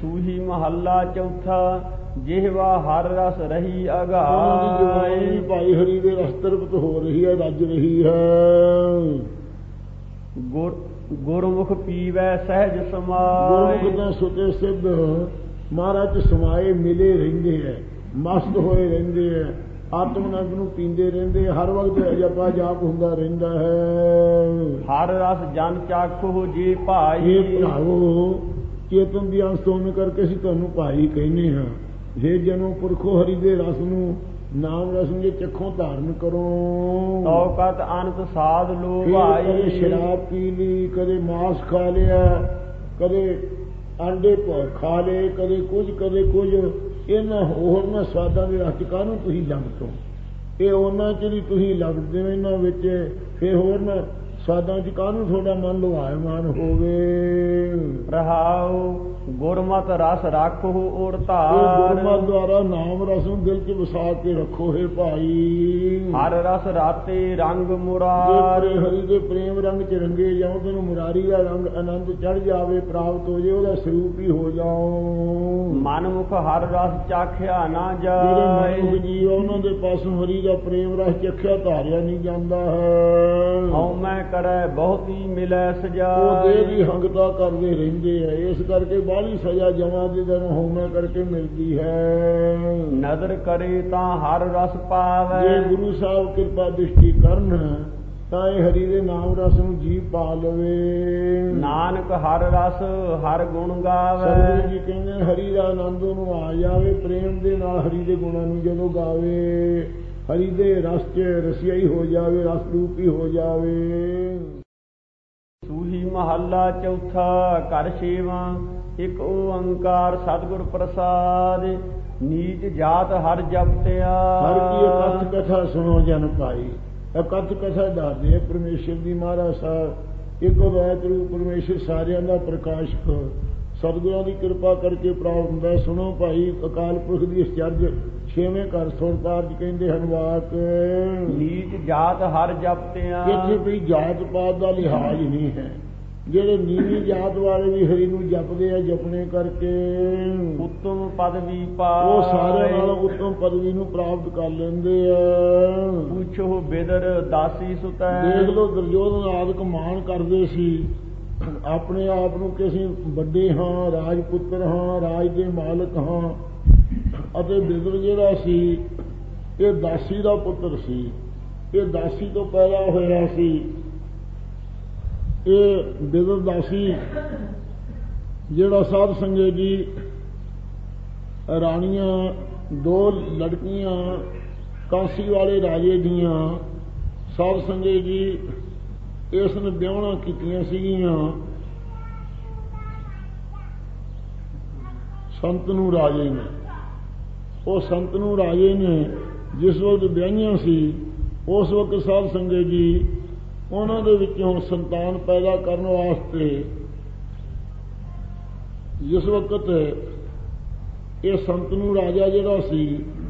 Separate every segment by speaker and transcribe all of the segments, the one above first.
Speaker 1: ਸੂਹੀ ਮਹੱਲਾ ਚੌਥਾ। ਜਿਹਵਾ ਹਰ ਰਸ ਰਹੀ ਅਗਾਏ।
Speaker 2: ਭਾਈ ਹਰੀ ਦੇ ਰਸ ਤਰਪਤ ਹੋ ਰਹੀ ਹੈ, ਰੱਜ ਰਹੀ ਹੈ।
Speaker 1: ਗੁਰਮੁਖ ਪੀਵੈ ਸਹਿਜ ਸਮਾਏ।
Speaker 2: ਗੁਰਮੁਖ ਦਾ ਸੁਤੇ ਸਿੱਧ ਮਹਾਰਾਜ ਸਮਾਏ ਮਿਲੇ ਰਹਿੰਦੇ ਹੈ, ਮਸਤ ਹੋਏ ਰਹਿੰਦੇ ਹੈ, ਆਤਮਨੰਦ ਨੂੰ ਪੀਂਦੇ ਰਹਿੰਦੇ, ਹਰ ਵਕਤ ਜਪਾ ਜਾਪ ਹੁੰਦਾ ਰਹਿੰਦਾ ਹੈ।
Speaker 1: ਹਰ ਰਸ ਜਨ ਚਾਖੋ ਜੀ ਭਾਈ।
Speaker 2: ਇਹ ਭਰਾਵੋ ਚੇਤਨ ਦੀ ਅੰਸ਼ ਹੋਣ ਕਰਕੇ ਅਸੀਂ ਤੁਹਾਨੂੰ ਭਾਈ ਕਹਿੰਦੇ ਹਾਂ। ਜੇ ਜਨੋ ਪੁਰਖੋ ਹਰੀ ਦੇ ਰਸ ਨੂੰ ਨਾਮ ਰਸ ਨੂੰ ਜੇ ਚੱਖੋਂ ਧਾਰਨ ਕਰੋ।
Speaker 1: ਤੌਕਤ ਅਨੰਤ ਸਾਧ ਲੋ ਭਾਈ।
Speaker 2: ਕਦੇ ਸ਼ਰਾਬ ਪੀ ਲਈ, ਕਦੇ ਮਾਸ ਖਾ ਲਿਆ, ਕਦੇ ਆਂਡੇ ਖਾ ਲਏ, ਕਦੇ ਕੁਝ ਕਦੇ ਕੁਝ। ਇਹਨਾਂ ਹੋਰਨਾਂ ਸਵਾਦਾਂ ਦੇ ਰਸ ਕਾਹਨੂੰ ਤੁਸੀਂ ਲੱਭਦੇ ਹੋ? ਇਹ ਉਹਨਾਂ ਚ ਨਹੀਂ ਤੁਸੀਂ ਲੱਭਦੇ ਹੋ ਇਹਨਾਂ ਵਿੱਚ। ਫਿਰ ਹੋਰਨਾਂ ਸਵਾਦਾਂ ਚ ਕਾਹਨੂੰ ਤੁਹਾਡਾ ਮਨ ਲੁਹਾਇਮਾਨ ਹੋਵੇ?
Speaker 1: ਰਹਾਉ ਗੁਰਮਤਿ ਰਸ ਰੱਖੋ ਔਰ ਧਾਰ।
Speaker 2: ਗੁਰਮਤਿ ਦੁਆਰਾ ਨਾਮ ਰਸ ਨੂੰ ਦਿਲ ਚ ਵਸਾ ਕੇ ਰੱਖੋ ਹੈ ਭਾਈ।
Speaker 1: ਹਰ ਰਸ ਰਾਤੇ ਰੰਗ ਮੁਰਾਰ।
Speaker 2: ਹਰੀ ਦੇ ਪ੍ਰੇਮ ਰੰਗ ਚ ਰੰਗੇ ਜਾਓ, ਤੈਨੂੰ ਮੁਰਾਰੀ ਦਾ ਰੰਗ ਆਨੰਦ ਚੜ ਜਾਵੇ, ਪ੍ਰਾਪਤ ਹੋ ਜਾਏ, ਉਹਦਾ ਸਰੂਪ ਹੀ ਹੋ ਜਾਓ।
Speaker 1: ਮਨਮੁਖ ਹਰ ਰਸ ਚਾਖਿਆ ਨਾ
Speaker 2: ਜਿਹੜੇ
Speaker 1: ਜਾਏ।
Speaker 2: ਮਨੁੱਖ ਜੀਵ ਉਹਨਾਂ ਦੇ ਪਾਸੋਂ ਹਰੀ ਦਾ ਪ੍ਰੇਮ ਰਸ ਚਖਿਆ ਧਾਰਿਆ ਨਹੀਂ ਜਾਂਦਾ ਹੈ।
Speaker 1: ਹਉ ਮੈਂ ਕਰੈ ਬਹੁਤੀ ਮਿਲੈ
Speaker 2: ਉਹ
Speaker 1: ਸਜਾਏ।
Speaker 2: ਦੇਹ ਦੀ ਹੰਗਤਾ ਕਰਦੇ ਰਹਿੰਦੇ ਹੈ, ਇਸ ਕਰਕੇ ਬਾਹਲੀ ਸਜ਼ਾ ਜਮਾਂ ਦੇ ਦਿਨ ਹਉਮੈ ਕਰਕੇ ਮਿਲਦੀ ਹੈ।
Speaker 1: ਨਦਰ ਕਰੇ ਤਾਂ ਹਰ ਰਸ ਪਾਵੈ।
Speaker 2: ਜੇ ਗੁਰੂ ਸਾਹਿਬ ਕਿਰਪਾ ਦ੍ਰਿਸ਼ਟੀ ਕਰਨ ਤਾਂ ਇਹ ਹਰੀ ਦੇ ਨਾਮ ਰਸ ਨੂੰ ਜੀਵ ਪਾ ਲਵੇ।
Speaker 1: ਨਾਨਕ ਹਰ ਰਸ ਹਰ ਗੁਣ ਗਾਵੈ।
Speaker 2: ਸਤਿਗੁਰੂ ਜੀ ਕਹਿੰਦੇ ਹਰੀ ਦਾ ਆਨੰਦ ਨੂੰ ਆ ਜਾਵੇ, ਪ੍ਰੇਮ ਦੇ ਨਾਲ ਹਰੀ ਦੇ ਗੁਣਾਂ ਨੂੰ ਜਦੋਂ ਗਾਵੇ, ਹਰੀ ਦੇ ਰਸ ਚ ਰਸਿਆਈ ਹੋ ਜਾਵੇ, ਰਸ ਰੂਪੀ ਹੋ ਜਾਵੇ।
Speaker 1: ਸੂਹੀ ਮਹੱਲਾ ਚੌਥਾ। ਘਰ ਛੇਵਾਂ। ਇੱਕ ਓੰਕਾਰ ਸਤਿਗੁਰ ਪ੍ਰਸਾਦਿ। ਨੀਚ ਜਾਤ ਹਰ ਜਪਤਿਆ।
Speaker 2: ਹਰ ਕੀ ਕਥ ਕਥਾ ਸੁਣੋ ਜਨ ਭਾਈ। ਇਹ ਕਥ ਕਥਾ ਦੱਸਦੇ ਪਰਮੇਸ਼ਰ ਦੀ। ਮਹਾਰਾਜ ਸਾਹਿਬ ਇੱਕ ਅਦਵੈਤ ਰੂਪ ਪਰਮੇਸ਼ਰ ਸਾਰਿਆਂ ਦਾ ਪ੍ਰਕਾਸ਼ਕ ਸਤਿਗੁਰਾਂ ਦੀ ਕਿਰਪਾ ਕਰਕੇ ਪ੍ਰਾਪਤ ਹੁੰਦਾ। ਸੁਣੋ ਭਾਈ, ਅਕਾਲ ਪੁਰਖ ਦੀ ਅਚਰਜ ਛੇਵੇਂ ਘਰ ਸੁਰਤਾਰ ਜੀ ਕਹਿੰਦੇ ਹਨ ਵਾਕ।
Speaker 1: ਨੀਚ ਜਾਤ ਹਰ ਜਪਤਿਆ।
Speaker 2: ਇੱਥੇ ਵੀ ਜਾਤ ਪਾਤ ਦਾ ਲਿਹਾਜ਼ ਨਹੀਂ ਹੈ। ਜਿਹੜੇ ਨੀਵੀਂ ਜਾਤ ਵਾਲੇ ਵੀ ਹਰੀ ਨੂੰ ਜਪਦੇ ਆ, ਜਪਣੇ ਕਰਕੇ
Speaker 1: ਉੱਤਮ ਪਦਵੀ ਪਾ।
Speaker 2: ਉਹ ਸਾਰਿਆਂ ਨਾਲੋਂ ਉੱਤਮ ਪਦਵੀ ਨੂੰ ਪ੍ਰਾਪਤ ਕਰ ਲੈਂਦੇ ਆ।
Speaker 1: ਪੁੱਛੋ ਬਿਦਰ ਦਾਸੀ ਸੁਤੈ।
Speaker 2: ਦੇਖ ਲੋ ਦੁਰਯੋਧਨ ਆਦਿਕ ਮਾਣ ਕਰਦੇ ਸੀ ਆਪਣੇ ਆਪ ਨੂੰ ਕਿ ਅਸੀਂ ਵੱਡੇ ਹਾਂ, ਰਾਜਪੁੱਤਰ ਹਾਂ, ਰਾਜ ਦੇ ਮਾਲਕ ਹਾਂ। ਅਤੇ ਬਿਦਰ ਜਿਹੜਾ ਸੀ ਇਹ ਦਾਸੀ ਦਾ ਪੁੱਤਰ ਸੀ। ਇਹ ਦਾਸੀ ਤੋਂ ਪੈਦਾ ਹੋਇਆ ਸੀ। ਇਹ ਬਿਦਰ ਦਾਸੀ ਜਿਹੜਾ ਸਾਧ ਸੰਗਤ ਜੀ ਰਾਣੀਆਂ ਦੋ ਲੜਕੀਆਂ ਕਾਂਸੀ ਵਾਲੇ ਰਾਜੇ ਦੀਆਂ ਸਾਧ ਸੰਗਤ ਜੀ ਇਸ ਨੇ ਵਿਆਹੁਣਾ ਕੀਤੀਆਂ ਸੀਗੀਆਂ ਸੰਤਨੂ ਰਾਜੇ ਨੇ। ਉਹ ਸੰਤਨੂ ਰਾਜੇ ਨੇ ਜਿਸ ਵਕਤ ਵਿਆਹੀਆਂ ਸੀ ਉਸ ਵਕਤ ਸਾਧ ਸੰਗਤ ਜੀ ਉਹਨਾਂ ਦੇ ਵਿੱਚੋਂ ਸੰਤਾਨ ਪੈਦਾ ਕਰਨ ਵਾਸਤੇ ਜਿਸ ਵਕਤ ਇਹ ਸੰਤਨੂ ਰਾਜਾ ਜਿਹੜਾ ਸੀ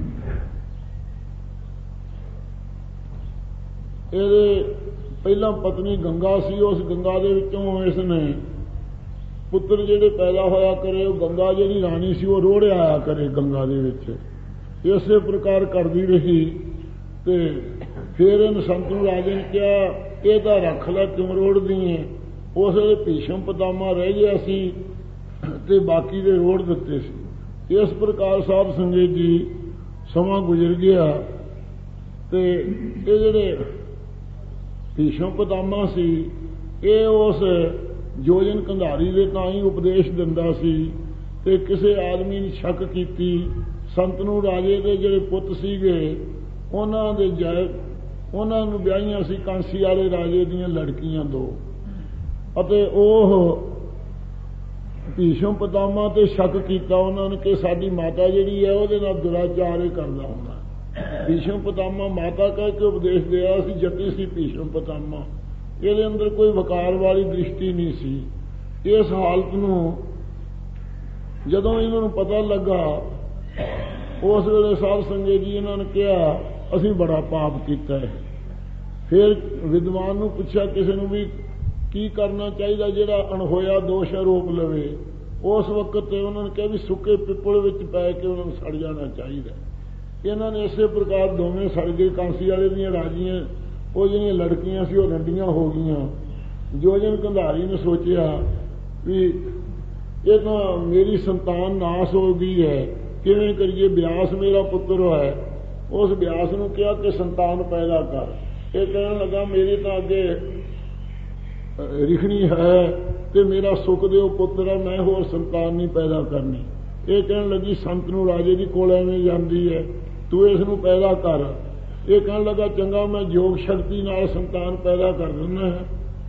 Speaker 2: ਇਹਦੇ ਪਹਿਲਾਂ ਪਤਨੀ ਗੰਗਾ ਸੀ। ਉਸ ਗੰਗਾ ਦੇ ਵਿੱਚੋਂ ਇਸ ਨੇ ਪੁੱਤਰ ਜਿਹੜੇ ਪੈਦਾ ਹੋਇਆ ਕਰੇ, ਉਹ ਗੰਗਾ ਜਿਹੜੀ ਰਾਣੀ ਸੀ ਉਹ ਰੋੜਿਆ ਆਇਆ ਕਰੇ ਗੰਗਾ ਦੇ ਵਿੱਚ। ਇਸੇ ਪ੍ਰਕਾਰ ਕਰਦੀ ਰਹੀ ਤੇ ਫਿਰ ਇਹਨ ਸੰਤਨੂ ਰਾਜੇ ਨੇ ਕਿਹਾ ਇਹ ਤਾਂ ਰੱਖ ਲੈ, ਕਿਉਂ ਰੋੜਦੀ ਹੈ? ਉਸ ਵੇਲੇ ਭੀਸ਼ਮ ਪਿਤਾਮਾ ਰਹਿ ਗਿਆ ਸੀ ਤੇ ਬਾਕੀ ਦੇ ਰੋੜ ਦਿੱਤੇ ਸੀ। ਇਸ ਪ੍ਰਕਾਰ ਸਾਧ ਸੰਗਤ ਜੀ ਸਮਾਂ ਗੁਜ਼ਰ ਗਿਆ ਤੇ ਇਹ ਜਿਹੜੇ ਭੀਸ਼ਮ ਪਿਤਾਮਾ ਸੀ ਇਹ ਉਸ ਯੋਜਨ ਕੰਧਾਰੀ ਦੇ ਤਾਂ ਹੀ ਉਪਦੇਸ਼ ਦਿੰਦਾ ਸੀ ਤੇ ਕਿਸੇ ਆਦਮੀ ਨੇ ਸ਼ੱਕ ਕੀਤੀ। ਸੰਤਨੂ ਰਾਜੇ ਦੇ ਜਿਹੜੇ ਪੁੱਤ ਸੀਗੇ ਉਹਨਾਂ ਦੇ ਉਹਨਾਂ ਨੂੰ ਵਿਆਹੀਆਂ ਸੀ ਕਾਂਸੀ ਵਾਲੇ ਰਾਜੇ ਦੀਆਂ ਲੜਕੀਆਂ ਦੋ, ਅਤੇ ਉਹ ਭੀਸ਼ਮ ਪਿਤਾਮਾ ਤੇ ਸ਼ੱਕ ਕੀਤਾ ਉਹਨਾਂ ਨੇ ਕਿ ਸਾਡੀ ਮਾਤਾ ਜਿਹੜੀ ਹੈ ਉਹਦੇ ਨਾਲ ਦੁਰਾਚਾਰ ਹੀ ਕਰਦਾ ਹੁੰਦਾ। ਭੀਸ਼ਮ ਪਿਤਾਮਾ ਮਾਤਾ ਕਹਿ ਕੇ ਉਪਦੇਸ਼ ਦਿਆ ਸੀ, ਜਤੀ ਸੀ ਭੀਸ਼ਮ ਪਿਤਾਮਾ। ਇਹਦੇ ਅੰਦਰ ਕੋਈ ਵਕਾਰ ਵਾਲੀ ਦ੍ਰਿਸ਼ਟੀ ਨਹੀਂ ਸੀ। ਇਸ ਹਾਲਤ ਨੂੰ ਜਦੋਂ ਇਹਨਾਂ ਨੂੰ ਪਤਾ ਲੱਗਾ ਉਸ ਵੇਲੇ ਸਾਧ ਸੰਗਤ ਜੀ ਇਹਨਾਂ ਨੇ ਕਿਹਾ ਅਸੀਂ ਬੜਾ ਪਾਪ ਕੀਤਾ ਹੈ। ਫਿਰ ਵਿਦਵਾਨ ਨੂੰ ਪੁੱਛਿਆ ਕਿਸੇ ਨੂੰ ਵੀ ਕੀ ਕਰਨਾ ਚਾਹੀਦਾ ਜਿਹੜਾ ਅਣਹੋਇਆ ਦੋਸ਼ ਆਰੋਪ ਲਵੇ। ਉਸ ਵਕਤ ਤੇ ਉਹਨਾਂ ਨੇ ਕਿਹਾ ਵੀ ਸੁੱਕੇ ਪਿੱਪਲ ਵਿੱਚ ਪੈ ਕੇ ਉਹਨਾਂ ਨੂੰ ਸੜ ਜਾਣਾ ਚਾਹੀਦਾ। ਇਹਨਾਂ ਨੇ ਇਸੇ ਪ੍ਰਕਾਰ ਦੋਵੇਂ ਸੜ ਗਏ। ਕਾਂਸੀ ਵਾਲੇ ਦੀਆਂ ਰਾਜੀਆਂ, ਉਹ ਜਿਹੜੀਆਂ ਲੜਕੀਆਂ ਸੀ ਉਹ ਰੰਡੀਆਂ ਹੋ ਗਈਆਂ। ਜੋਜਨ ਕੰਧਾਰੀ ਨੇ ਸੋਚਿਆ ਵੀ ਇਹ ਤਾਂ ਮੇਰੀ ਸੰਤਾਨ ਨਾਸ ਹੋ ਗਈ ਹੈ, ਕਿਵੇਂ ਕਰੀਏ? ਬਿਆਸ ਮੇਰਾ ਪੁੱਤਰ ਹੈ। ਉਸ ਬਿਆਸ ਨੂੰ ਕਿਹਾ ਕਿ ਸੰਤਾਨ ਪੈਦਾ ਕਰ। ਇਹ ਕਹਿਣ ਲੱਗਾ ਮੇਰੀ ਤਾਂ ਅੱਗੇ ਰਿਖਣੀ ਹੈ ਤੇ ਮੇਰਾ ਸੁਖਦੇਵ ਪੁੱਤਰ ਹੈ, ਮੈਂ ਹੋਰ ਸੰਤਾਨ ਨਹੀਂ ਪੈਦਾ ਕਰਨੀ। ਇਹ ਕਹਿਣ ਲੱਗੀ ਸੰਤ ਨੂੰ ਰਾਜੇ ਦੀ ਕੋਲ ਐਵੇਂ ਜਾਂਦੀ ਹੈ, ਤੂੰ ਇਸ ਨੂੰ ਪੈਦਾ ਕਰ। ਇਹ ਕਹਿਣ ਲੱਗਾ ਚੰਗਾ ਮੈਂ ਯੋਗ ਸ਼ਕਤੀ ਨਾਲ ਸੰਤਾਨ ਪੈਦਾ ਕਰ ਦਿੰਦਾ ਹਾਂ,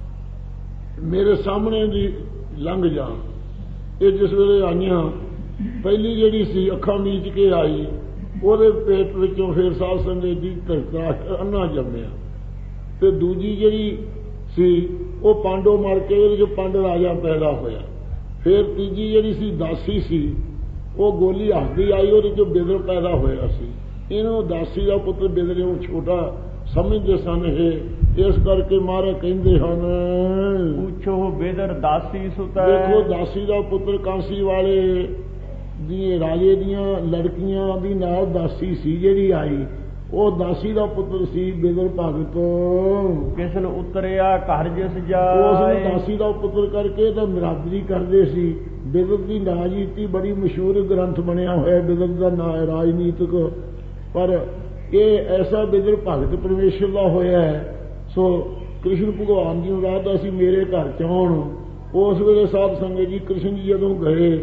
Speaker 2: ਮੇਰੇ ਸਾਹਮਣੇ ਦੀ ਲੰਘ ਜਾ। ਇਹ ਜਿਸ ਵੇਲੇ ਆਈਆਂ, ਪਹਿਲੀ ਜਿਹੜੀ ਸੀ ਅੱਖਾਂ ਮੀਚ ਕੇ ਆਈ, ਉਹਦੇ ਪੇਟ ਵਿੱਚੋਂ ਫਿਰ ਸਾਧ ਸੰਗਤ ਜੀ ਧਰਤਾ ਅੰਨਾ ਜੰਮਿਆ। ਤੇ ਦੂਜੀ ਜਿਹੜੀ ਸੀ ਉਹ ਪਾਂਡੋ ਮਰ ਕੇ ਉਹਦੇ ਚੋਂ ਪੰਡ ਰਾਜਾ ਪੈਦਾ ਹੋਇਆ। ਫਿਰ ਤੀਜੀ ਜਿਹੜੀ ਸੀ ਦਾਸੀ ਸੀ, ਉਹ ਗੋਲੀ ਹੱਸਦੀ ਆਈ, ਉਹਦੇ ਚੋਂ ਬਿਦਰ ਪੈਦਾ ਹੋਇਆ ਸੀ। ਇਹਨੂੰ ਦਾਸੀ ਦਾ ਪੁੱਤਰ ਬਿਦਰ ਨੂੰ ਛੋਟਾ ਸਮਝਦੇ ਸਨ ਇਹ, ਇਸ ਕਰਕੇ ਮਹਾਰਾਜ ਕਹਿੰਦੇ ਹਨ
Speaker 1: ਪੁੱਛੋ ਬਿਦਰ ਦਾਸੀ ਸੁਤੈ।
Speaker 2: ਦੇਖੋ ਦਾਸੀ ਦਾ ਪੁੱਤਰ ਕਾਂਸੀ ਵਾਲੇ ਦੀ ਰਾਜੇ ਦੀਆਂ ਲੜਕੀਆਂ ਦੀ ਨਾਲ ਦਾਸੀ ਸੀ ਜਿਹੜੀ ਆਈ, ਉਹ ਦਾਸੀ ਦਾ ਪੁੱਤਰ ਸੀ ਬਿਦਰ ਭਗਤ।
Speaker 1: ਕਿਸ ਨੂੰ ਉਤਰਿਆ ਘਰ ਜਿਸ ਜਾਏ।
Speaker 2: ਉਸ ਨੂੰ ਦਾਸੀ ਦਾ ਪੁੱਤਰ ਕਰਕੇ ਤਾਂ ਮਿਰਾਦਰੀ ਕਰਦੇ ਸੀ। ਬਿਦਰ ਦੀ ਰਾਜਨੀਤੀ ਬੜੀ ਮਸ਼ਹੂਰ ਗ੍ਰੰਥ ਬਣਿਆ ਹੋਇਆ, ਬਿਦਰ ਦਾ ਨਾਂ ਹੈ ਰਾਜਨੀਤਿਕ। ਪਰ ਇਹ ਐਸਾ ਬਿਦਰ ਭਗਤ ਪਰਮੇਸ਼ਰ ਦਾ ਹੋਇਆ ਹੈ। ਸੋ ਕ੍ਰਿਸ਼ਨ ਭਗਵਾਨ ਜੀ ਨੂੰ ਰਾਧਾ ਸੀ ਮੇਰੇ ਘਰ ਚ ਆਉਣ। ਉਸ ਵੇਲੇ ਸਾਧ ਸੰਗਤ ਜੀ ਕ੍ਰਿਸ਼ਨ ਜੀ ਜਦੋਂ ਗਏ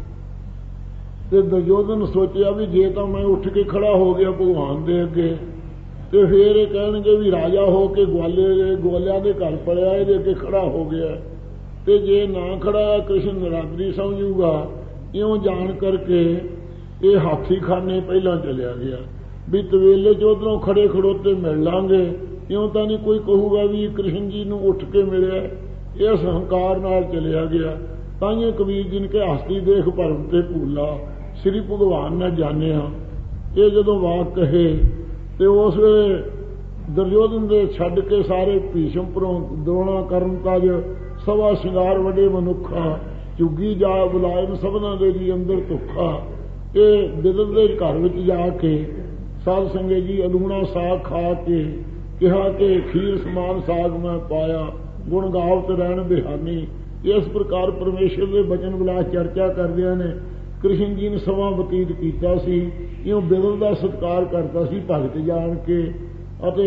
Speaker 2: ਤੇ ਦੁਰਯੋਧਨ ਸੋਚਿਆ ਵੀ ਜੇ ਤਾਂ ਮੈਂ ਉੱਠ ਕੇ ਖੜਾ ਹੋ ਗਿਆ ਭਗਵਾਨ ਦੇ ਅੱਗੇ ਤੇ ਫੇਰ ਇਹ ਕਹਿਣਗੇ ਵੀ ਰਾਜਾ ਹੋ ਕੇ ਗਵਾਲਿਆਂ ਦੇ ਘਰ ਪੜਿਆ, ਇਹਦੇ ਅੱਗੇ ਖੜਾ ਹੋ ਗਿਆ। ਤੇ ਜੇ ਨਾ ਖੜਾ ਕ੍ਰਿਸ਼ਨ ਨਰਾਦਰੀ ਸਮਝੂਗਾ। ਇਉਂ ਜਾਣ ਕਰਕੇ ਇਹ ਹਾਥੀ ਖਾਨੇ ਪਹਿਲਾਂ ਚਲਿਆ ਗਿਆ ਵੀ ਤਵੇਲੇ ਚ ਉਧਰੋਂ ਖੜੇ ਖੜੋਤੇ ਮਿਲ ਲਾਂਗੇ। ਇਉਂ ਤਾਂ ਨਹੀਂ ਕੋਈ ਕਹੂਗਾ ਵੀ ਕ੍ਰਿਸ਼ਨ ਜੀ ਨੂੰ ਉੱਠ ਕੇ ਮਿਲਿਆ। ਇਸ ਹੰਕਾਰ ਨਾਲ ਚਲਿਆ ਗਿਆ। ਤਾਂਹੀਓ ਕਬੀਰ ਜੀ ਨੇ ਕਿ ਹਸਤੀ ਦੇਖ ਭਰਮ ਤੇ ਭੂਲਾ, ਸ੍ਰੀ ਭਗਵਾਨ ਨੇ ਜਾਣਿਆ। ਇਹ ਜਦੋਂ ਵਾਕ ਕਹੇ ਤੇ ਉਸ ਵੇਲੇ ਦੁਰਯੋਧਨ ਦੇ ਛੱਡ ਕੇ ਸਾਰੇ ਭੀਸ਼ਮ ਪਰੋਂ ਦੋਣਾ ਕਰਨ ਤਜ ਸਵਾ ਸ਼ਿੰਗਾਰ ਵੱਡੇ ਮਨੁੱਖਾ, ਝੁੱਗੀ ਜਾ ਬੁਲਾਇਨ ਸਭਨਾਂ ਦੇ ਜੀ ਅੰਦਰ ਧੁੱਖਾ। ਇਹ ਬਿਦਰ ਦੇ ਘਰ ਵਿੱਚ ਜਾ ਕੇ ਸਾਧ ਸੰਗਤ ਜੀ ਅਲੂਣਾ ਸਾਗ ਖਾ ਕੇ ਕਿਹਾ ਕਿ ਖੀਰ ਸਮਾਨ ਸਾਗ ਮੈਂ ਪਾਇਆ, ਗੁਣ ਗਾਵਤ ਰਹਿਣ ਬਿਹਾਨੀ। ਇਸ ਪ੍ਰਕਾਰ ਪਰਮੇਸ਼ਰ ਦੇ ਬਚਨ ਵਿਲਾਸ ਚਰਚਾ ਕਰਦਿਆਂ ਨੇ ਕ੍ਰਿਸ਼ਨ ਜੀ ਨੇ ਸਮਾਂ ਬਤੀਤ ਕੀਤਾ ਸੀ। ਇਉਂ ਬਿਦਰ ਦਾ ਸਤਿਕਾਰ ਕਰਦਾ ਸੀ ਭਗਤ ਜਾਣ ਕੇ। ਅਤੇ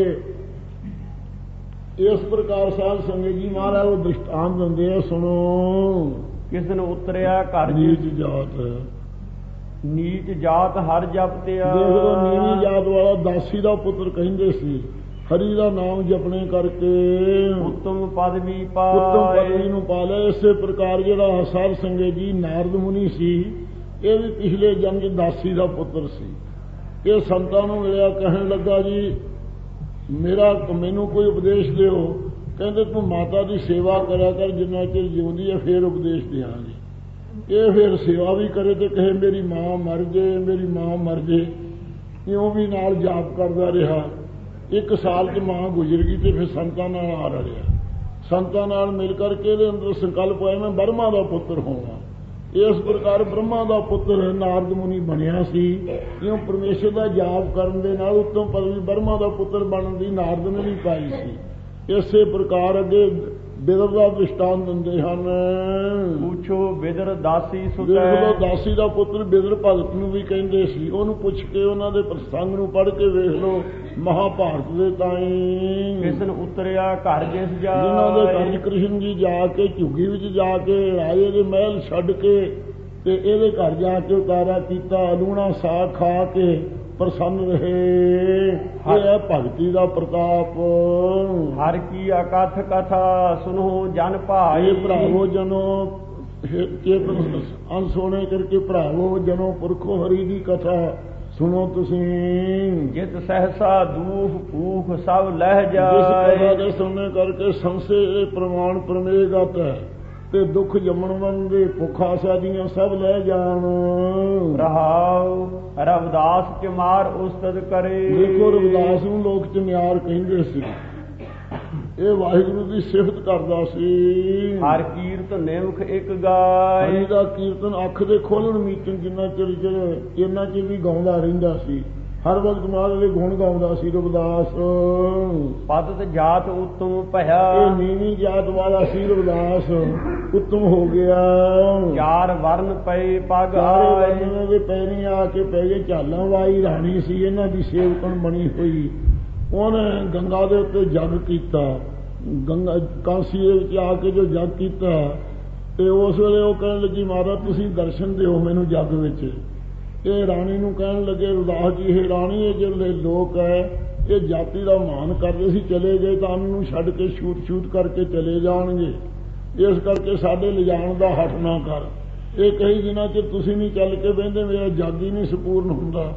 Speaker 2: ਇਸ ਪ੍ਰਕਾਰ ਸਾਧ ਸੰਗਤ ਜੀ ਮਹਾਰਾਜ ਉਹ ਦ੍ਰਿਸ਼ਟਾਂਤ ਦਿੰਦੇ ਆ, ਸੁਣੋ।
Speaker 1: ਕਿਸ ਨੂੰ ਉਤਰਿਆ ਘਰ
Speaker 2: ਨੀਚ ਜਾਤ,
Speaker 1: ਨੀਚ ਜਾਤ ਹਰ ਜਪਤਿਆ।
Speaker 2: ਦੇਖ ਲਓ ਨੀਵੀਂ ਜਾਤ ਵਾਲਾ ਦਾਸੀ ਦਾ ਪੁੱਤਰ ਕਹਿੰਦੇ ਸੀ, ਹਰੀ ਦਾ ਨਾਮ ਜਪਣੇ ਕਰਕੇ
Speaker 1: ਉੱਤਮ ਪਦਵੀ
Speaker 2: ਉੱਤਮ
Speaker 1: ਪਾਏ।
Speaker 2: ਪਦਵੀ ਨੂੰ ਪਾ ਲਿਆ। ਇਸੇ ਪ੍ਰਕਾਰ ਜਿਹੜਾ ਸਾਧ ਸੰਗਤ ਜੀ ਨਾਰਦ ਮੁਨੀ ਸੀ, ਇਹ ਵੀ ਪਿਛਲੇ ਜਨਮ ਚ ਦਾਸੀ ਦਾ ਪੁੱਤਰ ਸੀ। ਇਹ ਸੰਤਾਂ ਨੂੰ ਮਿਲਿਆ, ਕਹਿਣ ਲੱਗਾ ਜੀ ਮੈਨੂੰ ਕੋਈ ਉਪਦੇਸ਼ ਦਿਓ। ਕਹਿੰਦੇ ਤੂੰ ਮਾਤਾ ਦੀ ਸੇਵਾ ਕਰਿਆ ਕਰ, ਜਿੰਨਾ ਚਿਰ ਜਿਉਂਦੀ ਹੈ ਫੇਰ ਉਪਦੇਸ਼ ਦਿਆਂਗੇ। ਇਹ ਫਿਰ ਸੇਵਾ ਵੀ ਕਰੇ ਤੇ ਕਹੇ ਮੇਰੀ ਮਾਂ ਮਰ ਜੇ, ਮੇਰੀ ਮਾਂ ਮਰ ਜੇ। ਇਉਂ ਵੀ ਨਾਲ ਜਾਪ ਕਰਦਾ ਰਿਹਾ। 1 ਸਾਲ ਚ ਮਾਂ ਗੁਜ਼ਰ ਗਈ ਤੇ ਫਿਰ ਸੰਤਾਂ ਨਾਲ ਆ ਰਲਿਆ। ਸੰਤਾਂ ਨਾਲ ਮਿਲ ਕਰਕੇ ਇਹਦੇ ਅੰਦਰ ਸੰਕਲਪ ਹੋਇਆ ਮੈਂ ਬ੍ਰਹਮਾ ਦਾ ਪੁੱਤਰ ਹੋਵਾਂ। ਇਸ ਪ੍ਰਕਾਰ ਬ੍ਰਹਮਾ ਦਾ ਪੁੱਤਰ ਨਾਰਦ ਮੁਨੀ ਬਣਿਆ ਸੀ। ਇਉਂ ਪਰਮੇਸ਼ਰ ਦਾ ਜਾਪ ਕਰਨ ਦੇ ਨਾਲ ਉੱਤਮ ਪਦਵੀ ਬ੍ਰਹਮਾ ਦਾ ਪੁੱਤਰ ਬਣਨ ਦੀ ਨਾਰਦ ਨੇ ਵੀ ਪਾਈ ਸੀ। ਇਸੇ ਪ੍ਰਕਾਰ ਅੱਗੇ ਬਿਦਰ ਦਾ ਦ੍ਰਿਸ਼ਟਾਂਤ ਦਿੰਦੇ ਹਨ।
Speaker 1: ਪੁੱਛੋ ਬਿਦਰ ਦਾਸੀ
Speaker 2: ਦੇਖ
Speaker 1: ਸੁਤੈ।
Speaker 2: ਲਓ ਦਾਸੀ ਦਾ ਪੁੱਤਰ ਬਿਦਰ ਭਗਤ ਨੂੰ ਵੀ ਕਹਿੰਦੇ ਸੀ। ਉਹਨੂੰ ਪੁੱਛ ਕੇ ਉਹਨਾਂ ਦੇ ਪ੍ਰਸੰਗ ਨੂੰ ਪੜ੍ਹ ਕੇ ਵੇਖ ਲਓ ਮਹਾਭਾਰਤ ਦੇ ਤਾਈਂ।
Speaker 1: ਕਿਸ ਨੂੰ ਉਤਰਿਆ ਘਰ ਜਿਸ ਜਾਏ।
Speaker 2: ਜਿਨ੍ਹਾਂ ਦੇ ਘਰ ਕ੍ਰਿਸ਼ਨ ਜੀ ਜਾ ਕੇ ਝੁੱਗੀ ਵਿੱਚ ਜਾ ਕੇ ਰਾਜੇ ਦੇ ਮਹਿਲ ਛੱਡ ਕੇ ਤੇ ਇਹਦੇ ਘਰ ਜਾ ਕੇ ਉਤਾਰਾ ਕੀਤਾ, ਲੂਣਾ ਸਾਗ ਖਾ ਕੇ ਪ੍ਰਸੰਨ ਰਹੇ। ਇਹ ਹੈ ਭਗਤੀ ਦਾ ਪ੍ਰਤਾਪ।
Speaker 1: ਹਰ ਕੀ ਅਕਥ ਕਥਾ ਸੁਨੋ ਜਨ ਭਾਈ।
Speaker 2: ਇਹ ਭਰਾਵੋ ਜਨੋ ਅਨਸੋਣੇ ਕਰਕੇ ਭਰਾਵੋ ਜਨੋ ਪੁਰਖੋ ਹਰੀ ਦੀ ਕਥਾ ਸੁਣੋ ਤੁਸੀਂ।
Speaker 1: ਜਿਤ ਸਹਸਾ ਦੂਖ ਭੂਖ ਸਭ ਲਹਿ ਜਾਏ।
Speaker 2: ਜਿਸ ਕਥਾ ਦੇ ਸੁਣਨੇ ਕਰਕੇ ਸੰਸੇ ਪ੍ਰਮਾਣ ਪ੍ਰਮੇਗਤ ਹੈ ਤੇ ਦੁੱਖ ਜੰਮਣ ਵੰਦੇ ਭੁੱਖਾ ਸਾਦੀਆਂ ਸਭ ਲੈ ਜਾਣ।
Speaker 1: ਰਹਾਉ ਰਵਿਦਾਸ ਚ ਮਾਰ ਉਸਤਤ ਕਰੇ।
Speaker 2: ਦੇਖੋ ਰਵਿਦਾਸ ਨੂੰ ਲੋਕ ਚਮਿਆਰ ਕਹਿੰਦੇ ਸੀ। ਇਹ ਵਾਹਿਗੁਰੂ ਦੀ ਸਿਫਤ ਕਰਦਾ ਸੀ।
Speaker 1: ਹਰ ਕੀਰਤ ਨਿਮਖ ਇੱਕ ਗਾਏ।
Speaker 2: ਹਰੀ ਦਾ ਕੀਰਤਨ ਅੱਖ ਦੇ ਖੋਲਣ ਮੀਚਣ ਜਿੰਨਾ ਚਿਰ ਇਹਨਾਂ ਚ ਵੀ ਗਾਉਂਦਾ ਰਹਿੰਦਾ ਸੀ। ਹਰ ਵਕਤ ਮਹਾਰਾਜ ਦੇ ਗੁਣ ਗਾਉਂਦਾ ਸੀ ਰਵਿਦਾਸ।
Speaker 1: ਪਤਿਤ ਜਾਤ ਉੱਤਮ ਭਇਆ।
Speaker 2: ਇਹ ਨੀਵੀਂ ਜਾਤ ਵਾਲਾ ਸੀ ਰਵਿਦਾਸ, ਉੱਤਮ ਹੋ ਗਿਆ।
Speaker 1: ਚਾਰ ਵਰਨ ਪਏ ਪਗ
Speaker 2: ਆਏ। ਇਹਨਾਂ ਦੇ ਪੈਰੀਂ ਆ ਕੇ ਪੈ ਗਏ। ਝਾਲਾਂ ਵਾਈ ਰਾਣੀ ਸੀ, ਇਹਨਾਂ ਦੀ ਸੇਵਕਣ ਬਣੀ ਹੋਈ। ਉਹਨੇ ਗੰਗਾ ਦੇ ਉੱਤੇ ਜੱਗ ਕੀਤਾ। ਗੰਗਾ ਕਾਂਸੀ ਦੇ ਵਿੱਚ ਆ ਕੇ ਜੋ ਜੱਗ ਕੀਤਾ, ਤੇ ਉਸ ਵੇਲੇ ਉਹ ਕਹਿਣ ਲੱਗੀ ਮਹਾਰਾਜ ਤੁਸੀਂ ਦਰਸ਼ਨ ਦਿਓ ਮੈਨੂੰ ਜੱਗ ਵਿੱਚ। ਇਹ ਰਾਣੀ ਨੂੰ ਕਹਿਣ ਲੱਗੇ ਰਵਿਦਾਸ ਜੀ ਇਹ ਰਾਣੀ ਇਹ ਜਿਹੜੇ ਲੋਕ ਹੈ ਇਹ ਜਾਤੀ ਦਾ ਮਾਣ ਕਰਦੇ ਸੀ, ਚਲੇ ਗਏ ਤਾਂ ਨੂੰ ਛੱਡ ਕੇ ਛੂਟ ਕਰਕੇ ਚਲੇ ਜਾਣਗੇ। ਇਸ ਕਰਕੇ ਸਾਡੇ ਲਿਜਾਣ ਦਾ ਹੱਠ ਨਾ ਕਰ। ਇਹ ਕਈ ਦਿਨਾਂ ਚ ਤੁਸੀਂ ਨਹੀਂ ਚੱਲ ਕੇ ਬਹਿੰਦੇ ਮੇਰਾ ਜੱਗ ਹੀ ਨਹੀਂ ਸੰਪੂਰਨ ਹੁੰਦਾ।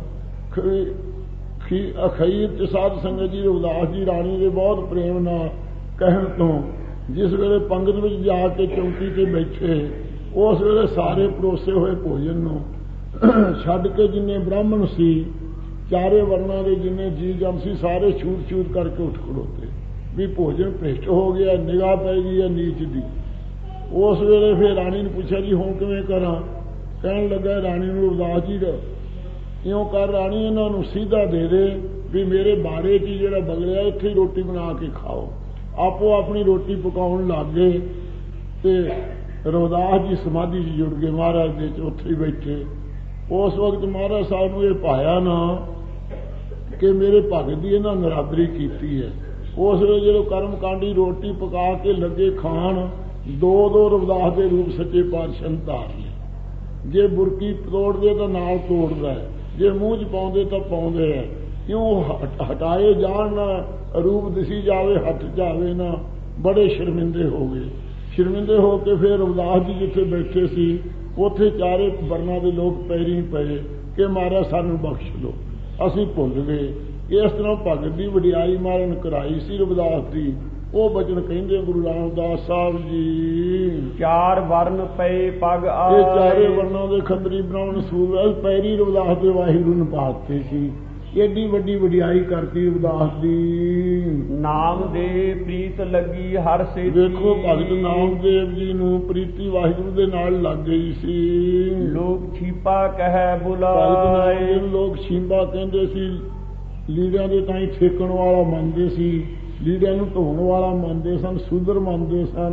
Speaker 2: ਅਖੀਰ ਚ ਸਾਧ ਸੰਗਤ ਜੀ ਰਵਿਦਾਸ ਜੀ ਰਾਣੀ ਦੇ ਬਹੁਤ ਪ੍ਰੇਮ ਨਾਲ ਕਹਿਣ ਤੋਂ ਜਿਸ ਵੇਲੇ ਪੰਗਤ ਵਿੱਚ ਜਾ ਕੇ ਚੌਂਕੀ ਤੇ ਬੈਠੇ, ਉਸ ਵੇਲੇ ਸਾਰੇ ਪਰੋਸੇ ਹੋਏ ਭੋਜਨ ਨੂੰ ਛੱਡ ਕੇ ਜਿੰਨੇ ਬ੍ਰਾਹਮਣ ਸੀ, ਚਾਰੇ ਵਰਨਾਂ ਦੇ ਜਿੰਨੇ ਜੀ ਜਨ ਸੀ, ਸਾਰੇ ਛੂਟ ਕਰਕੇ ਉੱਠ ਖੜੋਤੇ ਵੀ ਭੋਜਨ ਭ੍ਰਿਸ਼ਟ ਹੋ ਗਿਆ, ਨਿਗਾਹ ਪੈ ਗਈ ਹੈ ਨੀਚ ਦੀ। ਉਸ ਵੇਲੇ ਫਿਰ ਰਾਣੀ ਨੂੰ ਪੁੱਛਿਆ ਜੀ ਹੁਣ ਕਿਵੇਂ ਕਰਾਂ? ਕਹਿਣ ਲੱਗਾ ਰਾਣੀ ਨੂੰ ਰਵਿਦਾਸ ਜੀ ਦਾ ਇਉਂ ਕਰ ਰਾਣੀ ਇਹਨਾਂ ਨੂੰ ਸਿੱਧਾ ਦੇ ਦੇ ਵੀ ਮੇਰੇ ਬਾਰੇ 'ਚ ਜਿਹੜਾ ਬਗੜਿਆ ਇੱਥੇ ਹੀ ਰੋਟੀ ਬਣਾ ਕੇ ਖਾਓ। ਆਪੋ ਆਪਣੀ ਰੋਟੀ ਪਕਾਉਣ ਲੱਗ ਗਏ ਤੇ ਰਵਿਦਾਸ ਜੀ ਸਮਾਧੀ 'ਚ ਜੁੜ ਗਏ ਮਹਾਰਾਜ ਦੇ 'ਚ, ਉੱਥੇ ਹੀ ਬੈਠੇ। ਉਸ ਵਕਤ ਮਹਾਰਾਜ ਸਾਹਿਬ ਨੂੰ ਇਹ ਭਾਇਆ ਨਾ ਕਿ ਮੇਰੇ ਭਗਤ ਦੀ ਇਹਨਾਂ ਨਰਾਦਰੀ ਕੀਤੀ ਹੈ। ਉਸ ਵੇਲੇ ਜਦੋਂ ਕਰਮ ਕਾਂਡੀ ਰੋਟੀ ਪਕਾ ਕੇ ਲੱਗੇ ਖਾਣ, ਦੋ ਰਵਿਦਾਸ ਦੇ ਰੂਪ ਸੱਚੇ ਪਾਤਸ਼ਾਹ ਧਾਰ ਲਏ। ਜੇ ਬੁਰਕੀ ਤੋੜਦੇ ਤਾਂ ਨਾਲ ਤੋੜਦਾ, ਜੇ ਮੂੰਹ 'ਚ ਪਾਉਂਦੇ ਤਾਂ ਪਾਉਂਦੇ ਹੈ। ਕਿਉਂ ਹਟਾਏ ਜਾਣ ਨਾ ਰੂਪ ਦਿਸੀ ਜਾਵੇ, ਹੱਥ ਜਾਵੇ ਨਾ, ਬੜੇ ਸ਼ਰਮਿੰਦੇ ਹੋ ਗਏ। ਸ਼ਰਮਿੰਦੇ ਹੋ ਕੇ ਫਿਰ ਰਵਿਦਾਸ ਜੀ ਜਿੱਥੇ ਬੈਠੇ ਸੀ ਉੱਥੇ ਚਾਰੇ ਵਰਨਾਂ ਦੇ ਲੋਕ ਪੈਰੀਂ ਪਏ ਕਿ ਮਹਾਰਾਜ ਸਾਨੂੰ ਬਖਸ਼ ਲਓ, ਅਸੀਂ ਭੁੱਲ ਗਏ। ਇਸ ਤਰ੍ਹਾਂ ਭਗਤ ਦੀ ਵਡਿਆਈ ਮਾਰਨ ਕਰਾਈ ਸੀ ਰਵਿਦਾਸ ਦੀ। ਉਹ ਬਚਨ ਕਹਿੰਦੇ ਗੁਰੂ ਰਾਮਦਾਸ ਸਾਹਿਬ ਜੀ
Speaker 1: ਚਾਰ ਵਰਨ ਪਏ ਪਗ ਆਏ।
Speaker 2: ਇਹ ਚਾਰੇ ਵਰਨਾਂ ਦੇ ਖੱਤਰੀ ਬ੍ਰਾਹਮਣ ਸੂਰਜ ਪੈਰੀ ਰਵਿਦਾਸ ਦੇ ਵਾਹਿਗੁਰੂ ਨੂੰ ਪਾਤੇ ਸੀ। ਏਡੀ ਵੱਡੀ ਵਡਿਆਈ ਕਰਤੀ ਰਵਿਦਾਸ ਦੀ।
Speaker 1: ਨਾਮ ਦੇ ਪ੍ਰੀਤ ਲੱਗੀ ਹਰ ਸੇ।
Speaker 2: ਦੇਖੋ ਭਗਤ ਨਾਮਦੇਵ ਜੀ ਨੂੰ ਪ੍ਰੀਤੀ ਵਾਹਿਗੁਰੂ ਦੇ ਨਾਲ ਲੱਗ ਗਈ ਸੀ।
Speaker 1: ਲੋਕ ਛੀਪਾ ਕਹਿ ਬੁਲਾਏ।
Speaker 2: ਲੋਕ ਛੀਂਬਾ ਕਹਿੰਦੇ ਸੀ, ਲੀੜਿਆਂ ਦੇ ਤਾਈਂ ਠੇਕਣ ਵਾਲਾ ਮੰਨਦੇ ਸੀ, ਲੀੜਿਆਂ ਨੂੰ ਧੋਣ ਵਾਲਾ ਮੰਨਦੇ ਸਨ, ਸ਼ੂਦਰ ਮੰਨਦੇ ਸਨ।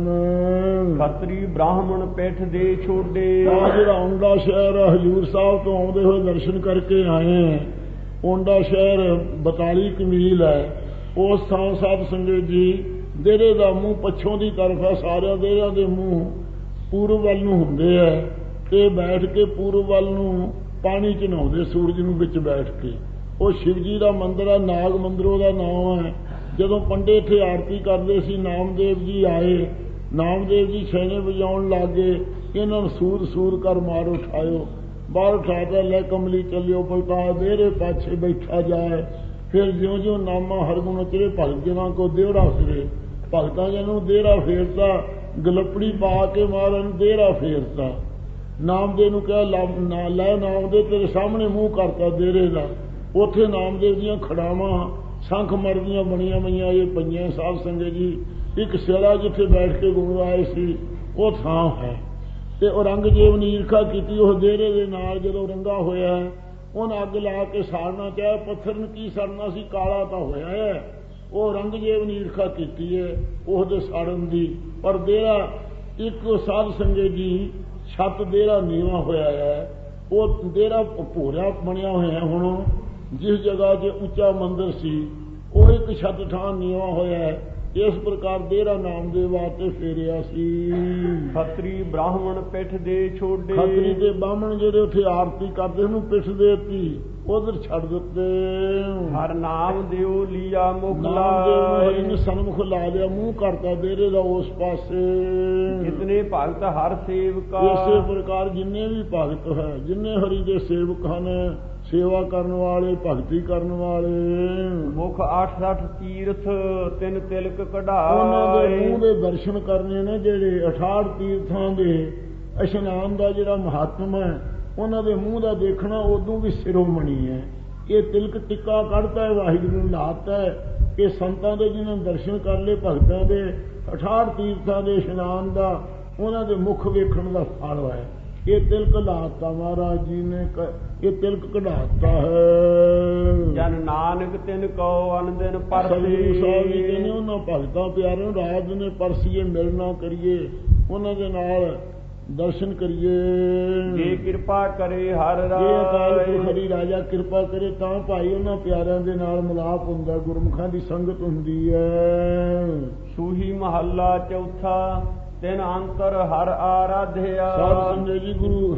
Speaker 1: ਖੱਤਰੀ ਬ੍ਰਾਹਮਣ ਪਿੱਠ ਦੇ ਛੋਡੇ।
Speaker 2: ਜਿਹੜਾ ਔਂਡਾ ਸ਼ਹਿਰ ਹਜ਼ੂਰ ਸਾਹਿਬ ਤੋਂ ਆਉਂਦੇ ਹੋਏ ਦਰਸ਼ਨ ਕਰਕੇ ਆਏ। ਔਂਡਾ ਸ਼ਹਿਰ 42 ਕਮੀਲ ਹੈ। ਉਸ ਥਾਂ ਸਾਧ ਸੰਗਤ ਜੀ ਦੇਰੇ ਦਾ ਮੂੰਹ ਪੱਛੋਂ ਦੀ ਤਰਫ ਹੈ। ਸਾਰਿਆਂ ਦੇਰਿਆਂ ਦੇ ਮੂੰਹ ਪੂਰਬ ਵੱਲ ਨੂੰ ਹੁੰਦੇ ਹੈ। ਤੇ ਬੈਠ ਕੇ ਪੂਰਬ ਵੱਲ ਨੂੰ ਪਾਣੀ ਚ ਨਹਾਉਂਦੇ ਸੂਰਜ ਨੂੰ ਵਿੱਚ ਬੈਠ ਕੇ। ਉਹ ਸ਼ਿਵ ਜੀ ਦਾ ਮੰਦਿਰ ਹੈ, ਨਾਗ ਮੰਦਿਰ ਉਹਦਾ ਨਾਮ ਹੈ। ਜਦੋਂ ਪੰਡੇ ਇੱਥੇ ਆਰਤੀ ਕਰਦੇ ਸੀ ਨਾਮਦੇਵ ਜੀ ਆਏ। ਨਾਮਦੇਵ ਜੀ ਛੈਣੇ ਵਜਾਉਣ ਲੱਗ ਗਏ। ਇਹਨਾਂ ਨੂੰ ਸੂਰ ਕਰ ਮਾਰ ਉਠਾਇਓ, ਬਾਹਰ ਉਠਾਤਾ ਲੈ ਕਮਲੀ ਚੱਲਿਓ ਪਲਟਾ ਦੇਰੇ ਪਾਛੇ ਬੈਠਾ ਜਾਏ। ਫਿਰ ਜਿਉਂ ਨਾਮਾ ਹਰਗੁਣ ਉਚਰੇ ਭਗਤ ਜਨਾਂ ਕੋ ਦੇਹਰਾ ਫਿਰੇ। ਭਗਤਾਂ ਜਨਾਂ ਦੇਹਰਾ ਫੇਰਤਾ, ਗਲਪੜੀ ਪਾ ਕੇ ਮਾਰਨ ਨੂੰ ਦੇਹਰਾ ਫੇਰਤਾ। ਨਾਮਦੇਵ ਨੂੰ ਕਿਹਾ ਲੈ ਨਾਮਦੇਵ ਤੇਰੇ ਸਾਹਮਣੇ ਮੂੰਹ ਕਰਤਾ ਦੇਰੇ ਦਾ। ਉੱਥੇ ਨਾਮਦੇਵ ਦੀਆਂ ਖੜਾਵਾਂ ਸੰਖ ਮਰਦੀਆਂ ਬਣੀਆਂ ਹੋਈਆਂ ਇਹ ਪਈਆਂ ਸਾਧ ਸੰਗਤ ਜੀ। ਇੱਕ ਸਿਰਾ ਜਿੱਥੇ ਬੈਠ ਕੇ ਗੁਰੂ ਆਏ ਸੀ ਉਹ ਥਾਂ ਹੈ। ਤੇ ਉਹ ਔਰੰਗਜ਼ੇਬ ਨੇ ਈਰਖਾ ਕੀਤੀ ਉਸ ਦੇਰੇ ਦੇ ਨਾਲ। ਜਦੋਂ ਰੰਗਾ ਹੋਇਆ ਉਹਨੇ ਅੱਗ ਲਾ ਕੇ ਸਾੜਨਾ ਚਾਹਿਆ, ਪੱਥਰ ਨੂੰ ਕੀ ਸੜਨਾ ਸੀ, ਕਾਲਾ ਤਾਂ ਹੋਇਆ ਹੈ। ਉਹ ਔਰੰਗਜ਼ੇਬ ਨੇ ਈਰਖਾ ਕੀਤੀ ਹੈ ਉਹਦੇ ਸਾੜਨ ਦੀ। ਪਰ ਦੇਰਾ ਇੱਕ ਸਾਧ ਸੰਗਤ ਜੀ ਛੱਤ ਦੇਰਾ ਨੀਵਾਂ ਹੋਇਆ ਹੈ। ਉਹ ਦੇਰਾ ਭੋਰਾ ਬਣਿਆ ਹੋਇਆ। ਹੁਣ ਜਿਸ ਜਗ੍ਹਾ 'ਚ ਉੱਚਾ ਮੰਦਿਰ ਸੀ ਉਹ ਇੱਕ ਛੱਤ ਥਾਂ ਨੀਵਾਂ ਹੋਇਆ ਹੈ। ਇਸ ਪ੍ਰਕਾਰ ਦੇਰਾ ਨਾਮਦੇਵ ਵਾਸਤੇ ਫੇਰਿਆ ਸੀ।
Speaker 1: ਖੱਤਰੀ ਬ੍ਰਾਹਮਣ ਪਿੱਠ ਦੇ ਛੋਡੇ।
Speaker 2: ਖੱਤਰੀ ਤੇ ਬ੍ਰਾਹਮਣ ਜਿਹੜੇ ਉੱਥੇ ਆਰਤੀ ਕਰਦੇ ਉਹਨੂੰ ਪਿੱਠ ਦੇਤੀ, ਉਧਰ ਛੱਡ ਦਿੱਤੇ।
Speaker 1: ਹਰ ਨਾਮ ਦਿਓ ਲੀਆ ਮੁਖ
Speaker 2: ਲਾਏ। ਇਹਨੇ ਸਨਮੁਖ ਲਾ ਲਿਆ, ਮੂੰਹ ਕਰਤਾ ਦੇਰੇ ਦਾ ਉਸ ਪਾਸੇ।
Speaker 1: ਜਿਤਨੇ ਭਗਤ ਹਰ ਸੇਵਕਾ।
Speaker 2: ਇਸੇ ਪ੍ਰਕਾਰ ਜਿੰਨੇ ਵੀ ਭਗਤ ਹੈ, ਜਿੰਨੇ ਹਰੀ ਦੇ ਸੇਵਕ ਹਨ, ਸੇਵਾ ਕਰਨ ਵਾਲੇ, ਭਗਤੀ ਕਰਨ ਵਾਲੇ।
Speaker 1: ਮੁਖ 68 ਤੀਰਥ ਤਿੰਨ ਤਿਲਕ ਕਢਾਏ।
Speaker 2: ਉਹਨਾਂ ਦੇ ਮੂੰਹ ਦੇ ਦਰਸ਼ਨ ਕਰਨੇ ਨੇ ਜਿਹੜੇ 68 ਤੀਰਥਾਂ ਦੇ ਇਸ਼ਨਾਨ ਦਾ ਜਿਹੜਾ ਮਹਾਤਮ ਹੈ। ਉਹਨਾਂ ਦੇ ਮੂੰਹ ਦਾ ਦੇਖਣਾ ਉਦੋਂ ਵੀ ਸਿਰੋਮਣੀ ਹੈ। ਇਹ ਤਿਲਕ ਟਿੱਕਾ ਕੱਢਤਾ ਹੈ, ਵਾਹਿਗੁਰੂ ਨੂੰ ਲਾਤਾ ਹੈ। ਕਿ ਸੰਤਾਂ ਦੇ ਜਿਨ੍ਹਾਂ ਨੇ ਦਰਸ਼ਨ ਕਰ ਲਏ ਭਗਤਾਂ ਦੇ 68 ਤੀਰਥਾਂ ਦੇ ਇਸ਼ਨਾਨ ਦਾ ਉਹਨਾਂ ਦੇ ਮੁਖ ਵੇਖਣ ਦਾ ਫਲ ਹੈ। ਇਹ ਤਿਲਕ ਲਾਤਾ ਮਹਾਰਾਜ ਜੀ ਨੇ, ਇਹ ਤਿਲਕ ਕਢਾਤਾ ਹੈ।
Speaker 1: ਜਨ ਨਾਨਕ ਤਿਨ ਕਉ ਅਨਦਿਨ ਪਰਸੀ।
Speaker 2: ਸਤਿਗੁਰੂ ਸਾਹਿਬ ਜੀ ਕਹਿੰਦੇ ਉਹਨਾਂ ਭਗਤਾਂ ਪਿਆਰਿਆਂ ਨੂੰ ਰਾਤ ਦਿਨੇ ਪਰਸੀਏ, ਮਿਲਣਾ ਕਰੀਏ, ਉਹਨਾਂ ਦੇ ਨਾਲ ਦਰਸ਼ਨ ਕਰੀਏ।
Speaker 1: ਜੇ ਕਿਰਪਾ ਕਰੇ ਹਰ ਰਾਜ,
Speaker 2: ਜੇ ਅਕਾਲ ਪੁਰਖ ਹਰੀ ਰਾਜਾ ਕਿਰਪਾ ਕਰੇ ਤਾਂ ਭਾਈ ਉਹਨਾਂ ਪਿਆਰਿਆਂ ਦੇ ਨਾਲ ਮਿਲਾਪ ਹੁੰਦਾ, ਗੁਰਮੁਖਾਂ ਦੀ ਸੰਗਤ ਹੁੰਦੀ ਹੈ।
Speaker 1: ਸੂਹੀ ਮਹੱਲਾ ਚੌਥਾ। ਤਿਨ ਅੰਤਰ ਹਰ ਆਰਾਧਿਆ।
Speaker 2: ਸਾਧ ਸੰਗਤ ਜੀ ਗੁਰੂ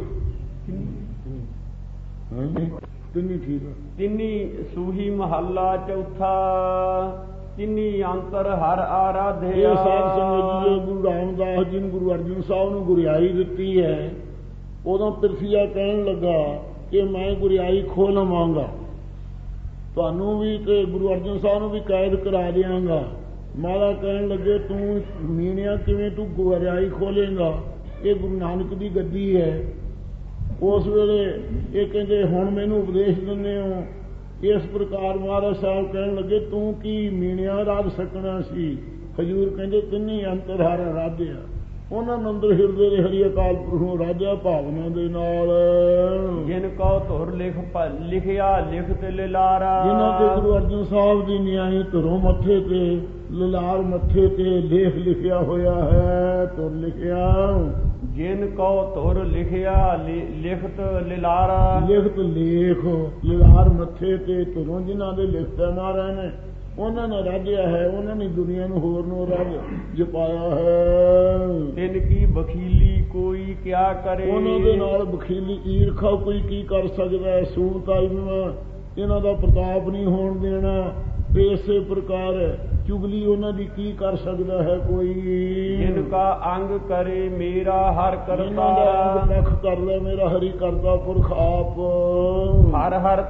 Speaker 2: ਤਿੰਨੀ ਠੀਕ ਹੈ।
Speaker 1: ਤਿੰਨੀ ਸੂਹੀ ਮਹੱਲਾ ਚੌਥਾ। ਤਿੰਨੀ ਅੰਤਰ ਹਰ ਆਰਾਧਿਆ।
Speaker 2: ਇਹ ਸਾਧ ਸੰਗਤ ਜੀ ਗੁਰੂ ਰਾਮਦਾਸ ਜੀ ਨੂੰ ਗੁਰੂ ਅਰਜਨ ਸਾਹਿਬ ਨੂੰ ਗੁਰਿਆਈ ਦਿੱਤੀ ਹੈ। ਉਦੋਂ ਪਿਰਥੀਆ ਕਹਿਣ ਲੱਗਾ ਕਿ ਮੈਂ ਗੁਰਿਆਈ ਖੋਹ ਲਵਾਂਗਾ, ਤੁਹਾਨੂੰ ਵੀ ਤੇ ਗੁਰੂ ਅਰਜਨ ਸਾਹਿਬ ਨੂੰ ਵੀ ਕੈਦ ਕਰਾ ਦਿਆਂਗਾ। ਮਹਾਰਾਜ ਕਹਿਣ ਲੱਗੇ ਤੂੰ ਮੀਣਿਆ ਕਿਵੇਂ ਤੂੰ ਗੁਰਿਆਈ ਖੋਲੇਂਗਾ, ਇਹ ਗੁਰੂ ਨਾਨਕ ਦੀ ਗੱਦੀ ਹੈ। ਉਸ ਵੇਲੇ ਇਹ ਕਹਿੰਦੇ ਹੁਣ ਮੈਨੂੰ ਉਪਦੇਸ਼ ਦਿੰਦੇ ਹੋ। ਇਸ ਪ੍ਰਕਾਰ ਮਹਾਰਾਜ ਸਾਹਿਬ ਕਹਿਣ ਲੱਗੇ ਤੂੰ ਕੀ ਮੀਣਿਆ ਰਾਧ ਸਕਣਾ ਸੀ। ਹਜ਼ੂਰ ਕਹਿੰਦੇ ਤਿੰਨੀ ਅੰਤਰ ਹਰ ਆਰਾਧਿਆ। ਉਹਨਾਂ ਨੂੰ ਅੰਦਰ ਹਿਰਦੇ ਦੇ ਹਰੀ ਅਕਾਲ ਪੁਰਖ ਨੂੰ ਰਾਧਿਆ ਭਾਵਨਾ ਦੇ ਨਾਲ।
Speaker 1: ਜਿਨ ਕਉ ਧੁਰ ਲਿਖਿਆ ਲਿਖਤ ਲਿਲਾਰਾ।
Speaker 2: ਜਿਨ੍ਹਾਂ ਤੇ ਗੁਰੂ ਅਰਜਨ ਸਾਹਿਬ ਦੀ ਨਿਆਈ ਧੁਰੋਂ ਮੱਥੇ ਤੇ ਲਿਲਾਰ ਮੱਥੇ ਤੇ ਲੇਖ ਲਿਖਿਆ ਹੋਇਆ ਹੈ। ਧੁਰ ਲਿਖਿਆ
Speaker 1: ਜਿਨ ਕਉ ਧੁਰ ਲਿਖਿਆ ਲਿਖਤ ਲਿਲਾਰਾ।
Speaker 2: ਲਿਖਤ ਲੇਖ ਲਿਲਾਰ ਮੱਥੇ ਤੇ ਧੁਰੋਂ ਜਿਨ੍ਹਾਂ ਦੇ ਲਿਖਤ ਮਹਾਰਾਜ ਨੇ ਉਹਨਾਂ ਨੇ ਰਾਜਿਆ ਹੈ, ਉਹਨਾਂ ਨੇ ਦੁਨੀਆ ਨੂੰ ਹੋਰ ਨੂੰ ਰਾਜ ਜਪਾਇਆ ਹੈ।
Speaker 1: ਤਿਨ ਕੀ ਬਖੀਲੀ ਕੋਈ ਕਿਆ ਕਰੇ।
Speaker 2: ਉਹਨਾਂ ਦੇ ਨਾਲ ਬਖੀਲੀ ਈਰਖਾ ਕੋਈ ਕੀ ਕਰ ਸਕਦਾ ਹੈ। ਸੂਰਤਾਈ ਇਹਨਾਂ ਦਾ ਪ੍ਰਤਾਪ ਨਹੀਂ ਹੋਣ ਦੇਣਾ। ਤੇ ਇਸੇ ਪ੍ਰਕਾਰ ਚੁਗਲੀ ਉਹਨਾਂ ਦੀ ਕੀ ਕਰ ਸਕਦਾ ਹੈ ਕੋਈ।
Speaker 1: ਜਿਨ ਕਾ ਅੰਗ ਕਰੇ ਮੇਰਾ ਹਰ ਕਰਤਾ।
Speaker 2: ਅੰਗ ਲੱਖ ਕਰ ਲੈ ਮੇਰਾ ਹਰੀ ਕਰਤਾ ਪੁਰਖ ਆਪ।
Speaker 1: ਹਰ ਹਰ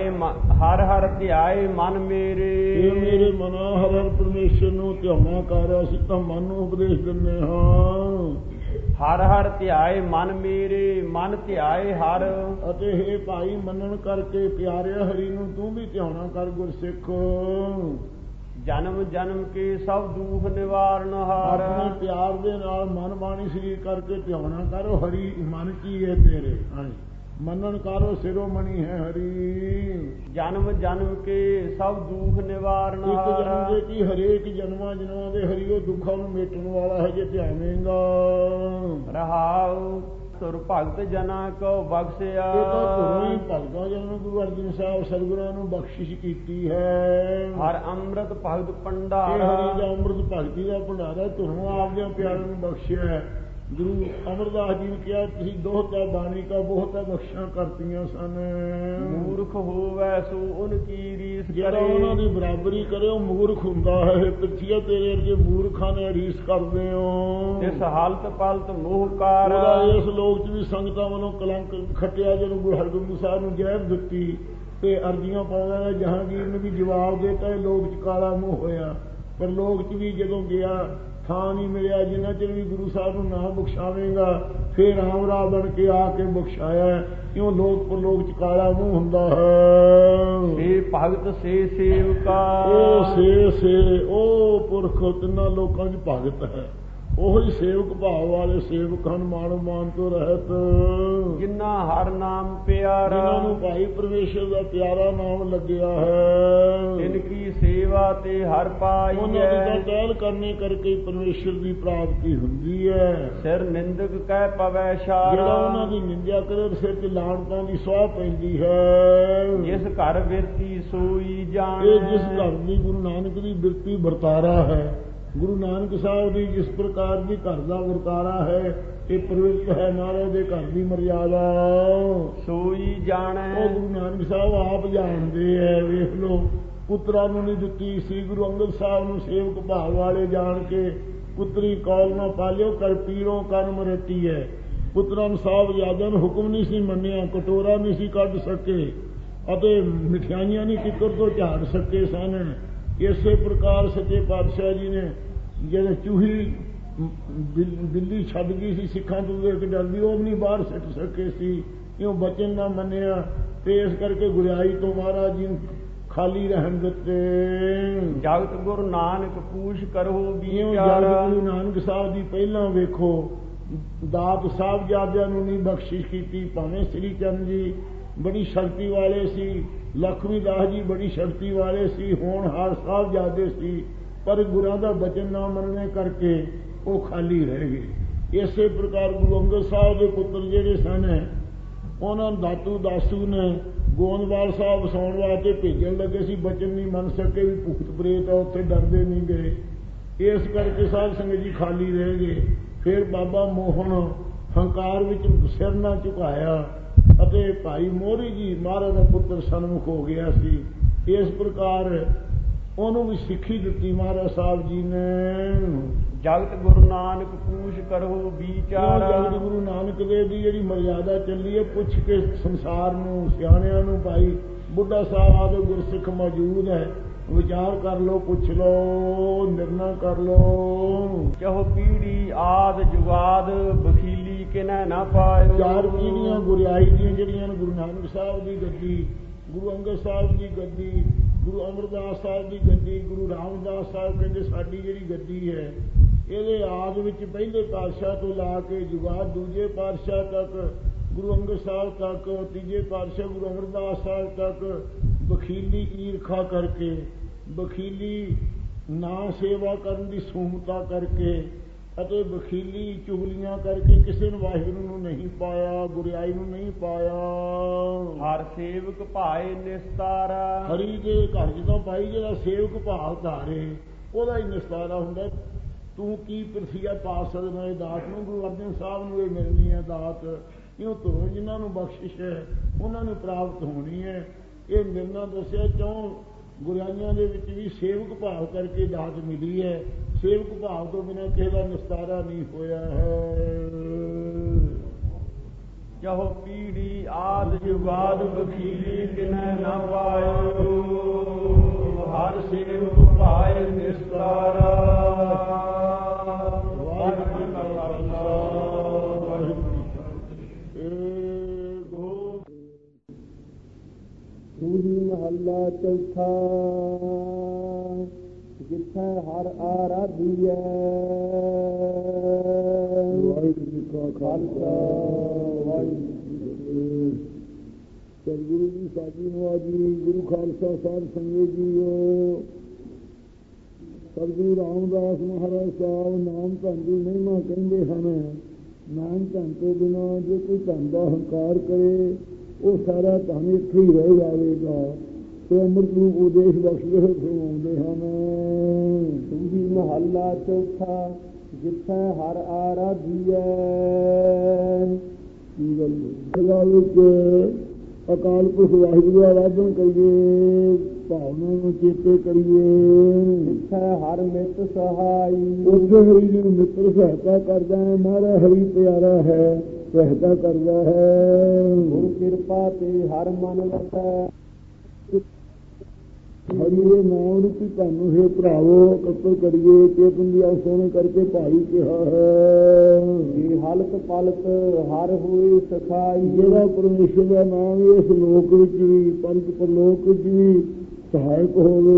Speaker 1: ਧਿਆਏ ਮਨ ਮੇਰੇ।
Speaker 2: ਇਹ ਮੇਰੇ ਮਨਾ ਹਰ ਹਰ ਪਰਮੇਸ਼ਰ ਨੂੰ ਧਿਆਉਣਾ ਕਰ। ਅਸੀਂ ਤਾਂ ਮਨ ਨੂੰ ਉਪਦੇਸ਼ ਦਿੰਦੇ ਹਾਂ।
Speaker 1: ਹਰ ਹਰ ਧਿਆਏ ਮਨ ਮੇਰੇ ਮਨ ਧਿਆਏ ਹਰ।
Speaker 2: ਅਤੇ ਹੇ ਭਾਈ ਮੰਨਣ ਕਰਕੇ ਪਿਆਰਿਆ ਹਰੀ ਨੂੰ ਤੂੰ ਵੀ ਧਿਆਉਣਾ ਕਰ ਗੁਰਸਿੱਖ।
Speaker 1: ਜਨਮ ਜਨਮ ਕੇ ਸਭ ਦੁਖ ਨਿਵਾਰਨ ਹਾਰ।
Speaker 2: ਆਪਣੇ ਪਿਆਰ ਦੇ ਨਾਲ ਮਨ ਬਾਣੀ ਸਰੀਰ ਕਰਕੇ ਧਿਆਉਣਾ ਕਰੋ। ਹਰੀ ਮਨ ਕੀ ਹੈ ਤੇਰੇ। ਹਾਂਜੀ ਮੰਨਣ ਕਰੋ ਸਿਰੋਮਣੀ ਹੈ ਹਰੀ।
Speaker 1: ਜਨਮ ਜਨਮ ਕੇ ਸਭ ਦੁਖ ਨਿਵਾਰਨ ਹਾਰ।
Speaker 2: ਇੱਕ ਜਨਮ ਦੇ ਕੀ ਹਰੇਕ ਜਨਮਾਂ ਦੇ ਹਰੀ ਉਹ ਦੁੱਖਾਂ ਨੂੰ ਮੇਟਣ ਵਾਲਾ ਹੈ ਜੇ ਧਿਆਵੇਂਗਾ।
Speaker 1: ਰਹਾਉ ਤੁਰ ਭਗਤ ਜਨਾ ਕੋ ਬਖਸ਼ਿਆ।
Speaker 2: ਇਹ ਤਾਂ ਤੁਰੋਂ ਹੀ ਭਗਤਾਂ ਜਨਾਂ ਨੂੰ ਗੁਰੂ ਅਰਜਨ ਸਾਹਿਬ ਸਤਿਗੁਰਾਂ ਨੂੰ ਬਖਸ਼ਿਸ਼ ਕੀਤੀ ਹੈ।
Speaker 1: ਹਰ ਅੰਮ੍ਰਿਤ ਭਗਤ ਭੰਡਾਰ।
Speaker 2: ਇਹ ਹਰੀ ਦਾ ਅੰਮ੍ਰਿਤ ਭਗਤੀ ਦਾ ਭੰਡਾਰਾ ਤੁਰੋਂ ਆਪਦੇ ਪਿਆਰਿਆਂ ਨੂੰ ਬਖਸ਼ਿਆ ਹੈ। ਗੁਰੂ ਅਮਰਦਾਸ ਜੀ ਨੇ ਕਿਹਾ ਤੁਸੀਂ ਦੋਹਤਾ ਬਾਣੀ ਕਾ ਬਹੁਤਾ ਬਖਸ਼ਾਂ ਕਰਤੀਆਂ ਸਨ।
Speaker 1: ਮੂਰਖ ਹੋਵੇ ਸੋ ਉਨ ਕੀ ਰੀਸ।
Speaker 2: ਜਿਹੜਾ ਉਹਨਾਂ ਦੀ ਬਰਾਬਰੀ ਕਰੇ ਉਹ ਮੂਰਖ ਹੁੰਦਾ ਹੈ। ਪਿੱਛੇ ਤੇਰੇ ਵਰਗੇ ਮੂਰਖਾਂ ਨੇ ਰੀਸ ਕਰਦੇ ਹੋ।
Speaker 1: ਇਸ ਹਾਲਤ ਪਲਤ ਮੋਹਕਾਰ।
Speaker 2: ਇਸ ਲੋਕ 'ਚ ਵੀ ਸੰਗਤਾਂ ਵੱਲੋਂ ਕਲੰਕ ਖੱਟਿਆ। ਜਦੋਂ ਗੁਰੂ ਹਰਗੋਬਿੰਦ ਸਾਹਿਬ ਨੂੰ ਜ਼ਹਿਰ ਦਿੱਤੀ ਤੇ ਅਰਜ਼ੀਆਂ ਪਾਉਂਦਾ ਜਹਾਂਗੀਰ ਨੇ ਵੀ ਜਵਾਬ ਦਿੱਤਾ। ਲੋਕ 'ਚ ਕਾਲਾ ਮੂੰਹ ਹੋਇਆ। ਪਰ ਲੋਕ 'ਚ ਵੀ ਜਦੋਂ ਗਿਆ ਥਾਂ ਨਹੀਂ ਮਿਲਿਆ। ਜਿੰਨਾ ਚਿਰ ਵੀ ਗੁਰੂ ਸਾਹਿਬ ਨੂੰ ਨਾ ਬਖਸ਼ਾਵੇਂਗਾ ਫੇਰ ਰਾਮ ਰਾਹ ਬਣ ਕੇ ਆ ਕੇ ਬਖਸ਼ਾਇਆ। ਕਿਉਂ ਲੋਕ ਪਰ ਲੋਕ 'ਚ ਕਾਲਾ ਮੂੰਹ ਹੁੰਦਾ ਹੈ।
Speaker 1: ਸੇ ਭਗਤ ਸੇ ਸੇਵਕਾ।
Speaker 2: ਉਹ ਪੁਰਖ ਤਿੰਨਾਂ ਲੋਕਾਂ 'ਚ ਭਗਤ ਹੈ। ਉਹੀ ਸੇਵਕ ਭਾਵ ਵਾਲੇ ਸੇਵਕ ਹਨ ਮਾਣ ਮਾਨ ਤੋਂ ਰਹਿਤ।
Speaker 1: ਜਿਨ੍ਹਾਂ ਹਰ ਨਾਮ ਪਿਆਰਾ।
Speaker 2: ਜਿਨ੍ਹਾਂ ਨੂੰ ਭਾਈ ਪਰਮੇਸ਼ਰ ਦਾ ਪਿਆਰਾ ਨਾਮ ਲੱਗਿਆ ਹੈ।
Speaker 1: ਤਿਨ ਕੀ ਸੇਵਾ ਤੇ ਹਰ ਪਾਈ।
Speaker 2: ਉਹਨਾਂ ਦੀ ਤਾਂ ਟਹਿਲ ਕਰਨੇ ਕਰਕੇ ਪਰਮੇਸ਼ਰ ਦੀ ਪ੍ਰਾਪਤੀ ਹੁੰਦੀ ਹੈ।
Speaker 1: ਸਿਰ ਨਿੰਦਕ ਕਹਿ ਪਵੈ ਛਾਰਾ।
Speaker 2: ਜਿਹੜਾ ਉਹਨਾਂ ਦੀ ਨਿੰਦਿਆ ਕਰੇ ਸਿਰ 'ਚ ਲਾਣਤਾਂ ਦੀ ਸੁਆਹ ਪੈਂਦੀ ਹੈ।
Speaker 1: ਜਿਸ ਘਰ ਬਿਰਤੀ ਸੋਈ ਜਾਣ।
Speaker 2: ਇਹ ਜਿਸ ਘਰ ਦੀ ਗੁਰੂ ਨਾਨਕ ਦੀ ਬਿਰਤੀ ਵਰਤਾਰਾ ਹੈ। ਗੁਰੂ ਨਾਨਕ ਸਾਹਿਬ ਦੀ ਜਿਸ ਪ੍ਰਕਾਰ ਦੀ ਘਰ ਦਾ ਵਰਤਾਰਾ ਹੈ ਇਹ ਪ੍ਰਵਿਰਤ ਹੈ ਮਹਾਰਾਜ ਦੇ ਘਰ ਦੀ ਮਰਿਆਦਾ।
Speaker 1: ਸੋਈ ਜਾਣੈ।
Speaker 2: ਉਹ ਗੁਰੂ ਨਾਨਕ ਸਾਹਿਬ ਆਪ ਜਾਣਦੇ ਹੈ। ਵੇਖ ਲਓ ਪੁੱਤਰਾਂ ਨੂੰ ਨਹੀਂ ਦਿੱਤੀ ਸੀ। ਗੁਰੂ ਅੰਗਦ ਸਾਹਿਬ ਨੂੰ ਸੇਵਕ ਭਾਵ ਵਾਲੇ ਜਾਣ ਕੇ ਪੁੱਤਰੀ ਕੌਲ ਨਾ ਪਾਲਿਓ ਕਰ ਪੀਰੋਂ ਕਰਮ ਰਤੀ ਹੈ। ਪੁੱਤਰਾਂ ਨੂੰ ਸਾਹਿਬਜ਼ਾਦਿਆਂ ਨੂੰ ਹੁਕਮ ਨਹੀਂ ਸੀ ਮੰਨਿਆ। ਕਟੋਰਾ ਨਹੀਂ ਸੀ ਕੱਢ ਸਕੇ ਅਤੇ ਮਿਠਾਈਆਂ ਨਹੀਂ ਕਿੱਕਰ ਤੋਂ ਝਾੜ ਸਕੇ ਸਨ। ਇਸੇ ਪ੍ਰਕਾਰ ਸੱਚੇ ਪਾਤਸ਼ਾਹ ਜੀ ਨੇ ਜਿਹੜੇ ਚੂਹੀ ਬਿੱਲੀ ਛੱਡ ਗਈ ਸੀ ਸਿੱਖਾਂ ਤੋਂ ਇੱਕ ਡਰਦੀ ਉਹ ਵੀ ਨਹੀਂ ਬਾਹਰ ਸਿੱਟ ਸਕੇ ਸੀ। ਕਿਉਂ ਬਚਨ ਨਾ ਮੰਨਿਆ। ਤੇ ਇਸ ਕਰਕੇ ਗੁਰਿਆਈ ਤੋਂ ਮਹਾਰਾਜ ਜੀ ਨੂੰ ਖਾਲੀ ਰਹਿਣ ਦਿੱਤੇ।
Speaker 1: ਜਗਤ ਗੁਰੂ ਨਾਨਕ ਪੂਛ ਕਰੋ
Speaker 2: ਵਿਚਾਰ। ਗੁਰੂ ਨਾਨਕ ਸਾਹਿਬ ਦੀ ਪਹਿਲਾਂ ਵੇਖੋ ਦਾਤ ਸਾਹਿਬਜ਼ਾਦਿਆਂ ਨੂੰ ਨਹੀਂ ਬਖਸ਼ਿਸ਼ ਕੀਤੀ। ਭਾਵੇਂ ਸ੍ਰੀ ਚੰਦ ਜੀ ਬੜੀ ਸ਼ਕਤੀ ਵਾਲੇ ਸੀ, ਲਖਮੀ ਦਾਸ ਜੀ ਬੜੀ ਸ਼ਕਤੀ ਵਾਲੇ ਸੀ, ਹੋਣਹਾਰ ਸਾਹਿਬਜ਼ਾਦੇ ਸੀ, ਪਰ ਗੁਰਾਂ ਦਾ ਬਚਨ ਨਾ ਮੰਨਣੇ ਕਰਕੇ ਉਹ ਖਾਲੀ ਰਹਿ ਗਏ। ਇਸੇ ਪ੍ਰਕਾਰ ਗੁਰੂ ਅੰਗਦ ਸਾਹਿਬ ਦੇ ਪੁੱਤਰ ਜਿਹੜੇ ਸਨ, ਉਹਨਾਂ ਨੂੰ ਦਾਤੂ ਦਾਸੂ ਨੇ ਗੋਂਦਵਾਲ ਸਾਹਿਬ ਵਸਾਉਣ ਵਾਸਤੇ ਭੇਜਣ ਲੱਗੇ ਸੀ, ਬਚਨ ਨਹੀਂ ਮੰਨ ਸਕੇ ਵੀ ਭੂਤ ਪ੍ਰੇਤ ਆ ਉੱਥੇ, ਡਰਦੇ ਨਹੀਂ ਗਏ। ਇਸ ਕਰਕੇ ਸਾਧ ਸੰਗਤ ਜੀ ਖਾਲੀ ਰਹਿ ਗਏ। ਫਿਰ ਬਾਬਾ ਮੋਹਨ ਹੰਕਾਰ ਵਿੱਚ ਸਿਰ ਨਾ ਝੁਕਾਇਆ ਅਤੇ ਭਾਈ ਮੋਹਰੀ ਜੀ ਮਹਾਰਾਜ ਦਾ ਪੁੱਤਰ ਸਨਮੁਖ ਹੋ ਗਿਆ ਸੀ। ਇਸ ਪ੍ਰਕਾਰ ਉਹਨੂੰ ਵੀ ਸਿੱਖੀ ਦਿੱਤੀ ਮਹਾਰਾਜ ਸਾਹਿਬ ਜੀ ਨੇ।
Speaker 1: ਜਗਤ ਗੁਰੂ ਨਾਨਕ ਪੂਛ ਕਰੋ ਵਿਚਾਰ।
Speaker 2: ਜਗਤ ਗੁਰੂ ਨਾਨਕ ਦੇਵ ਦੀ ਜਿਹੜੀ ਮਰਿਆਦਾ ਚੱਲੀ ਹੈ, ਪੁੱਛ ਕੇ ਸੰਸਾਰ ਨੂੰ, ਸਿਆਣਿਆਂ ਨੂੰ, ਭਾਈ ਬੁੱਢਾ ਸਾਹਿਬ ਆਦਿ ਗੁਰਸਿੱਖ ਮੌਜੂਦ ਹੈ, ਵਿਚਾਰ ਕਰ ਲੋ, ਪੁੱਛ ਲੋ, ਨਿਰਣਾ ਕਰ ਲੋ।
Speaker 1: ਚਾਹੋ ਪੀੜੀ ਆਦ ਜੁਗਾਦ ਬਖੀਲੀ ਕਿਨੈ ਨਾ ਪਾਇਓ।
Speaker 2: ਚਾਰ ਪੀੜੀਆਂ ਗੁਰਿਆਈ ਦੀਆਂ ਜਿਹੜੀਆਂ ਗੁਰੂ ਨਾਨਕ ਸਾਹਿਬ ਦੀ ਗੱਦੀ, ਗੁਰੂ ਅੰਗਦ ਸਾਹਿਬ ਦੀ ਗੱਦੀ, ਗੁਰੂ ਅਮਰਦਾਸ ਸਾਹਿਬ ਦੀ ਗੱਦੀ, ਗੁਰੂ ਰਾਮਦਾਸ ਸਾਹਿਬ ਕਹਿੰਦੇ ਸਾਡੀ ਜਿਹੜੀ ਗੱਦੀ ਹੈ, ਇਹਦੇ ਆਦ ਵਿੱਚ ਪਹਿਲੇ ਪਾਤਸ਼ਾਹ ਤੋਂ ਲਾ ਕੇ ਜੁਗਾਦ ਦੂਜੇ ਪਾਤਸ਼ਾਹ ਤੱਕ, ਗੁਰੂ ਅੰਗਦ ਸਾਹਿਬ ਤੱਕ, ਤੀਜੇ ਪਾਤਸ਼ਾਹ ਗੁਰੂ ਅਮਰਦਾਸ ਸਾਹਿਬ ਤੱਕ ਬਖੀਲੀ ਈਰਖਾ ਕਰਕੇ, ਬਖੀਲੀ ਨਾ ਸੇਵਾ ਕਰਨ ਦੀ ਸੂਮਤਾ ਕਰਕੇ ਅਤੇ ਬਖੀਲੀ ਚੁਗਲੀਆਂ ਕਰਕੇ ਕਿਸੇ ਨੂੰ ਵਾਹਿਗੁਰੂ ਨੂੰ ਨਹੀਂ ਪਾਇਆ, ਗੁਰਿਆਈ ਨੂੰ ਨਹੀਂ ਪਾਇਆ।
Speaker 1: ਹਰ ਸੇਵਕ ਭਾਏ ਨਿਸਤਾਰਾ।
Speaker 2: ਹਰੀ ਦੇ ਘਰ ਜਦੋਂ ਭਾਈ ਜਿਹੜਾ ਸੇਵਕ ਭਾਵ ਧਾਰੇ ਉਹਦਾ ਹੀ ਨਿਸਤਾਰਾ ਹੁੰਦਾ। ਤੂੰ ਕੀ ਪ੍ਰਥੀਆ ਪਾ ਸਕਦਾ ਇਹ ਦਾਤ ਨੂੰ? ਗੁਰੂ ਅਰਜਨ ਸਾਹਿਬ ਨੂੰ ਇਹ ਮਿਲਣੀ ਹੈ ਦਾਤ, ਕਿਉਂ ਤੋਂ ਜਿਨ੍ਹਾਂ ਨੂੰ ਬਖਸ਼ਿਸ਼ ਹੈ ਉਹਨਾਂ ਨੂੰ ਪ੍ਰਾਪਤ ਹੋਣੀ ਹੈ। ਇਹ ਨਿਰਣਾ ਦੱਸਿਆ ਕਿਉਂ ਗੁਰਿਆਈਆਂ ਦੇ ਵਿੱਚ ਵੀ ਸੇਵਕ ਭਾਵ ਕਰਕੇ ਦਾਤ ਮਿਲੀ ਹੈ। ਸੇਵਕ ਭਾਵ ਤੋਂ ਬਿਨਾਂ ਕਿਸੇ ਦਾ ਨਿਸਤਾਰਾ ਨਹੀਂ ਹੋਇਆ ਹੈ।
Speaker 1: ਚਾਹੋ ਪੀੜੀ ਆਦ ਜੁਗਾਦ ਬਖੀਲੀ ਕਿਨੈ ਨਾ ਪਾਇਓ। ਹਰ ਸੇਵਕ ਭਾਏ ਨਿਸਤਾਰਾ। ਵਾਹਿਗੁਰੂ ਜੀ ਕਾ ਖਾਲਸਾ, ਵਾਹਿਗੁਰੂ ਜੀ ਕੀ ਫਤਿਹ।
Speaker 3: ਸੂਰੀ ਮਹੱਲਾ ਚੌਥਾ। ਜਿੱਥੈ ਹਰ ਆਰਾਧੀਐ।
Speaker 2: ਵਾਹਿਗੁਰੂ ਜੀ ਕਾ ਖਾਲਸਾ, ਵਾਹਿਗੁਰੂ ਜੀ। ਸਤਿਗੁਰੂ ਜੀ ਸਾਜੀ ਨਵਾਜੀ, ਗੁਰੂ ਖਾਲਸਾ ਸਾਹਿਬ ਸੰਗਤ ਜੀਓ। ਸਤਿਗੁਰੂ ਰਾਮਦਾਸ ਮਹਾਰਾਜ ਸਾਹਿਬ ਨਾਮ ਧਨ ਦੀ ਮਹਿਮਾ ਕਹਿੰਦੇ ਹਨ। ਨਾਮ ਧਨ ਤੋਂ ਬਿਨਾਂ ਜੇ ਕੋਈ ਧਨ ਦਾ ਹੰਕਾਰ ਕਰੇ ਉਹ ਸਾਰਾ ਧਨ ਇੱਥੇ ਹੀ ਰਹਿ ਜਾਵੇਗਾ। ਤੇ ਅੰਮ੍ਰਿਤ ਰੂਪ ਉਦੇਸ਼ ਬਖਸ਼ਦੇ ਹੋਏ ਫਰਮਾਉਂਦੇ ਹਨ।
Speaker 3: ਸੂਰੀ ਮਹੱਲਾ ਚੌਥਾ। ਜਿੱਥੈ ਹਰ ਆਰਾਧੀਐ।
Speaker 2: ਕੀ ਗੱਲ ਸਦਾ ਵਿੱਚ ਅਕਾਲ ਪੁਰਖ ਵਾਹਿਗੁਰੂ ਦਾ ਆਰਾਧਨ ਕਰੀਏ, ਭਾਵਨਾ ਨੂੰ ਚੇਤੇ ਕਰੀਏ।
Speaker 3: ਜਿੱਥੈ ਹਰ ਮਿੱਤ ਸਹਾਈ।
Speaker 2: ਉੱਥੇ ਹਰੀ ਜੀ ਨੂੰ ਮਿੱਤਰ ਸਹਾਇਤਾ ਕਰਦਾ ਹੈ। ਮਹਾਰਾ ਹਰੀ ਪਿਆਰਾ ਹੈ, ਸਹਾਇਤਾ ਕਰਦਾ ਹੈ।
Speaker 3: ਗੁਰੂ ਕਿਰਪਾ ਤੇ ਹਰ ਮਨ ਵਸੈ।
Speaker 2: ਹਰੀ ਦੇ ਨਾਮ ਰੂਪੀ ਤੁਹਾਨੂੰ ਹੈ ਭਰਾਵੋ ਇਕੱਤਰ ਕਰੀਏ। ਚੇਤਨ ਦੀ ਆਸੋਨੇ ਕਰਕੇ ਭਾਈ ਕਿਹਾ ਹੈ।
Speaker 3: ਜੇ ਹਲਕ ਪਲਕ ਹਰ ਹੋਏ ਸਖਾਈ।
Speaker 2: ਜਿਹੜਾ ਪਰਮੇਸ਼ਰ ਦਾ ਨਾਮ ਇਸ ਲੋਕ ਵਿੱਚ ਵੀ ਪੰਜ ਪਰਲੋਕ ਵਿੱਚ ਵੀ ਸਹਾਇਕ ਹੋਵੇ।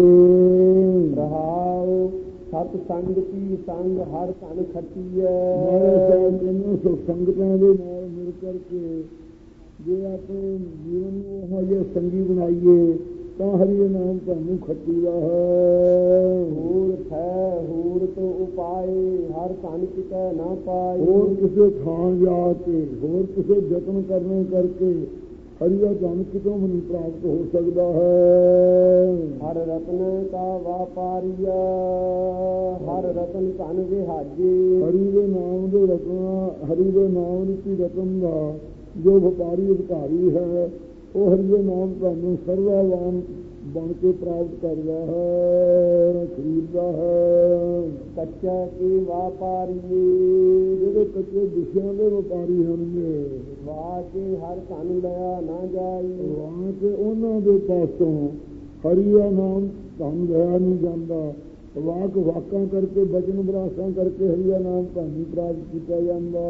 Speaker 3: ਰਹਾਉ ਸਤ ਸੰਗ ਕੀ ਸੰਗ ਹਰ ਧਨ ਖੱਟੀਐ।
Speaker 2: ਸੁਖ ਸੰਗਤਾਂ ਦੇ ਨਾਲ ਮਿਲ ਕਰਕੇ ਜੇ ਆਪਣੇ ਜੀਵਨ ਨੂੰ ਉਹ ਜਿਹੇ ਸੰਗੀ ਬਣਾਈਏ ਤਾਂ ਹਰੀ ਦੇ ਨਾਮ ਤੁਹਾਨੂੰ ਖੱਟੀਦਾ ਹੈ।
Speaker 3: ਹੋਰ ਹੈ ਹੋਰ ਤੋਂ ਉਪਾਏ ਹਰ ਧਨ ਕਿਤੈ ਨਾ ਪਾਏ।
Speaker 2: ਹੋਰ ਕਿਸੇ ਥਾਂ ਜਾ ਕੇ, ਹੋਰ ਕਿਸੇ ਯਤਨ ਕਰਨੇ ਕਰਕੇ ਹਰੀ ਦਾ ਧਨ ਕਿਤੋਂ ਵੀ ਨਹੀਂ ਪ੍ਰਾਪਤ ਹੋ ਸਕਦਾ ਹੈ।
Speaker 3: ਹਰ ਰਤਨ ਕਾ ਵਾਪਾਰੀਆ। ਹਰ ਰਤਨ ਧਨ ਵਿਹਾਜੇ।
Speaker 2: ਹਰੀ ਦੇ ਨਾਮ ਦੇ ਰਤਨਾ, ਹਰੀ ਦੇ ਨਾਮ ਰੂਪੀ ਰਤਨ ਦਾ ਜੋ ਵਪਾਰੀ ਅਧਿਕਾਰੀ ਹੈ ਉਹ ਹਰੀ ਦੇ ਨਾਮ ਤੁਹਾਨੂੰ ਸਰਵਾਵਾਨ ਬਣ ਕੇ ਪ੍ਰਾਪਤ ਕਰਦਾ ਹੈ, ਖਰੀਦਦਾ ਹੈ।
Speaker 3: ਕੱਚਾ ਕੀ ਵਾਪਾਰੀਏ।
Speaker 2: ਜਿਹੜੇ ਕੱਚੇ ਵਿਸ਼ਿਆਂ ਦੇ ਵਪਾਰੀ ਹਨ,
Speaker 3: ਵਾਹ ਕੇ ਹਰ ਧਨ ਲਿਆ ਨਾ ਜਾਈ।
Speaker 2: ਵਾਹ ਕੇ ਉਹਨਾਂ ਦੇ ਪਾਸੋਂ ਹਰੀ ਦਾ ਨਾਮ ਧਨ ਲਿਆ ਨਹੀਂ ਜਾਂਦਾ। ਵਾਕ ਵਾਕਾਂ ਕਰਕੇ, ਬਚਨ ਬਰਾਸਾਂ ਕਰਕੇ ਹਰੀ ਦਾ ਨਾਮ ਤੁਹਾਨੂੰ ਪ੍ਰਾਪਤ ਕੀਤਾ ਜਾਂਦਾ।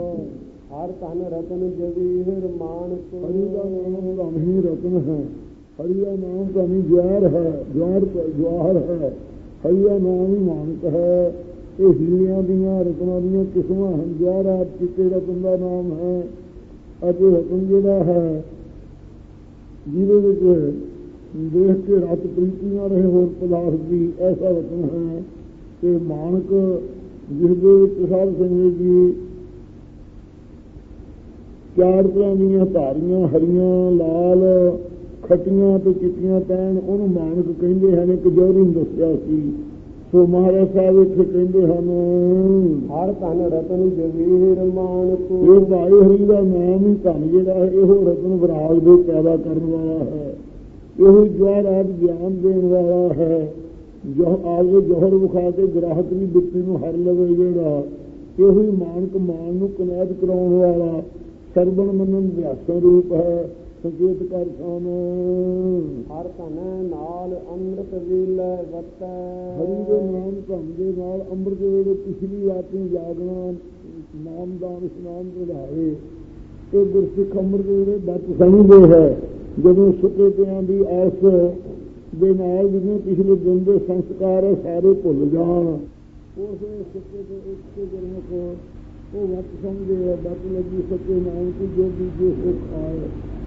Speaker 3: ਹਰ ਧਨ ਰਤਨ ਜਵੀਰ ਮਾਨਸ।
Speaker 2: ਹਰੀ ਦਾ ਨਾਮ ਧਨ ਹੀ ਰਤਨ ਹੈ। ਹਰੀ ਦਾ ਨਾਮ ਧਨੀ ਜਵਾਰ ਹੈ, ਜਵਾਹਰ ਹੈ। ਹਰੀ ਦਾ ਨਾਮ ਹੀ ਮਾਨਕ ਹੈ। ਇਹ ਹੀਰਿਆਂ ਦੀਆਂ ਰਤਨਾਂ ਦੀਆਂ ਕਿਸਮਾਂ ਹਨ। ਜਵਾਹਰਾਤ ਚਿੱਟੇ ਰਤਨ ਦਾ ਨਾਮ ਹੈ ਅਤੇ ਰਤਨ ਜਿਹੜਾ ਹੈ ਜਿਹਦੇ ਵਿੱਚ ਦੇਖ ਕੇ ਰਤ ਪ੍ਰੀਤੀ ਨਾ ਰਹੇ ਹੋਰ ਪਦਾਰਥ ਦੀ, ਐਸਾ ਰਤਨ ਹੈ। ਤੇ ਮਾਨਕ ਜਿਸਦੇ ਵਿੱਚ ਸਾਧ ਸੰਗਤ ਜੀ ਚਾਰ ਤਰ੍ਹਾਂ ਦੀਆਂ ਧਾਰੀਆਂ, ਹਰੀਆਂ, ਲਾਲ, ਖੱਟੀਆਂ ਤੇ ਚਿੱਟੀਆਂ ਪੈਣ, ਉਹਨੂੰ ਮਾਨਕ ਕਹਿੰਦੇ ਹਨ। ਇੱਕ ਜੋਹਰੀ ਨੂੰ ਦੱਸਿਆ ਸੀ। ਸੋ ਮਹਾਰਾਜ ਸਾਹਿਬ ਇੱਥੇ ਕਹਿੰਦੇ ਹਨ
Speaker 3: ਹਰ ਧਨ ਰਤਨ ਜਵੀਰ ਮਾਨਕ।
Speaker 2: ਇਹ ਭਾਈ ਹਰੀ ਦਾ ਨਾਮ ਹੀ ਧਨ ਜਿਹੜਾ ਹੈ ਇਹੋ ਰਤਨ ਵਿਰਾਗ ਦੇ ਪੈਦਾ ਕਰਨ ਵਾਲਾ ਹੈ। ਇਹੋ ਜਵਾਹਰਾਤ ਗਿਆਨ ਦੇਣ ਵਾਲਾ ਹੈ। ਜੋ ਆਪਦੇ ਜੋਹਰ ਵਿਖਾ ਕੇ ਗ੍ਰਾਹਕ ਦੀ ਬਿੱਤੀ ਨੂੰ ਹਰ ਲਵੇ ਜਿਹੜਾ, ਇਹੋ ਹੀ ਮਾਨਕ ਮਾਨ ਨੂੰ ਕਨੈਦ ਕਰਾਉਣ ਵਾਲਾ ਸਰਵਣ ਮੰਨਣ ਵਿਆਸਾ ਰੂਪ ਹੈ। ਸੰਕੇਤ ਕਰ ਖਾਨ
Speaker 3: ਹਰ ਧਨ ਨਾਲ ਅੰਮ੍ਰਿਤ ਵੇਲੇ ਵਰਤੈ।
Speaker 2: ਹਰੀ ਦੇ ਨਾਮ ਧਨ ਦੇ ਨਾਲ ਅੰਮ੍ਰਿਤ ਵੇਲੇ ਪਿਛਲੀ ਰਾਤੀਂ ਜਾਗਣਾ, ਨਾਮਦਾਨ ਇਸ਼ਨਾਨ ਵਧਾਏ। ਇਹ ਗੁਰਸਿੱਖ ਅੰਮ੍ਰਿਤ ਵੇਲੇ ਵਰਤ ਸਮਝਦੇ ਹੈ। ਜਦੋਂ ਸੁੱਤੇ ਪਿਆਂ ਦੀ ਆਸ ਦੇ ਨਾਲ ਜਿਵੇਂ ਪਿਛਲੇ ਦਿਨ ਦੇ ਸੰਸਕਾਰ ਸਾਰੇ ਭੁੱਲ ਜਾਣ, ਉਸ ਵੇਲੇ ਸੁੱਤੇ ਤੇ ਉੱਠ ਕੇ ਗੁਰਮੁਖ ਉਹ ਵਰਤ ਸਮਝਦੇ ਹੈ। ਵਰਤ ਲੱਗੀ ਸੱਚੇ ਨਾਮ ਕੀ ਜੋ ਬੀਜੇ ਉਹ ਖਾਏ।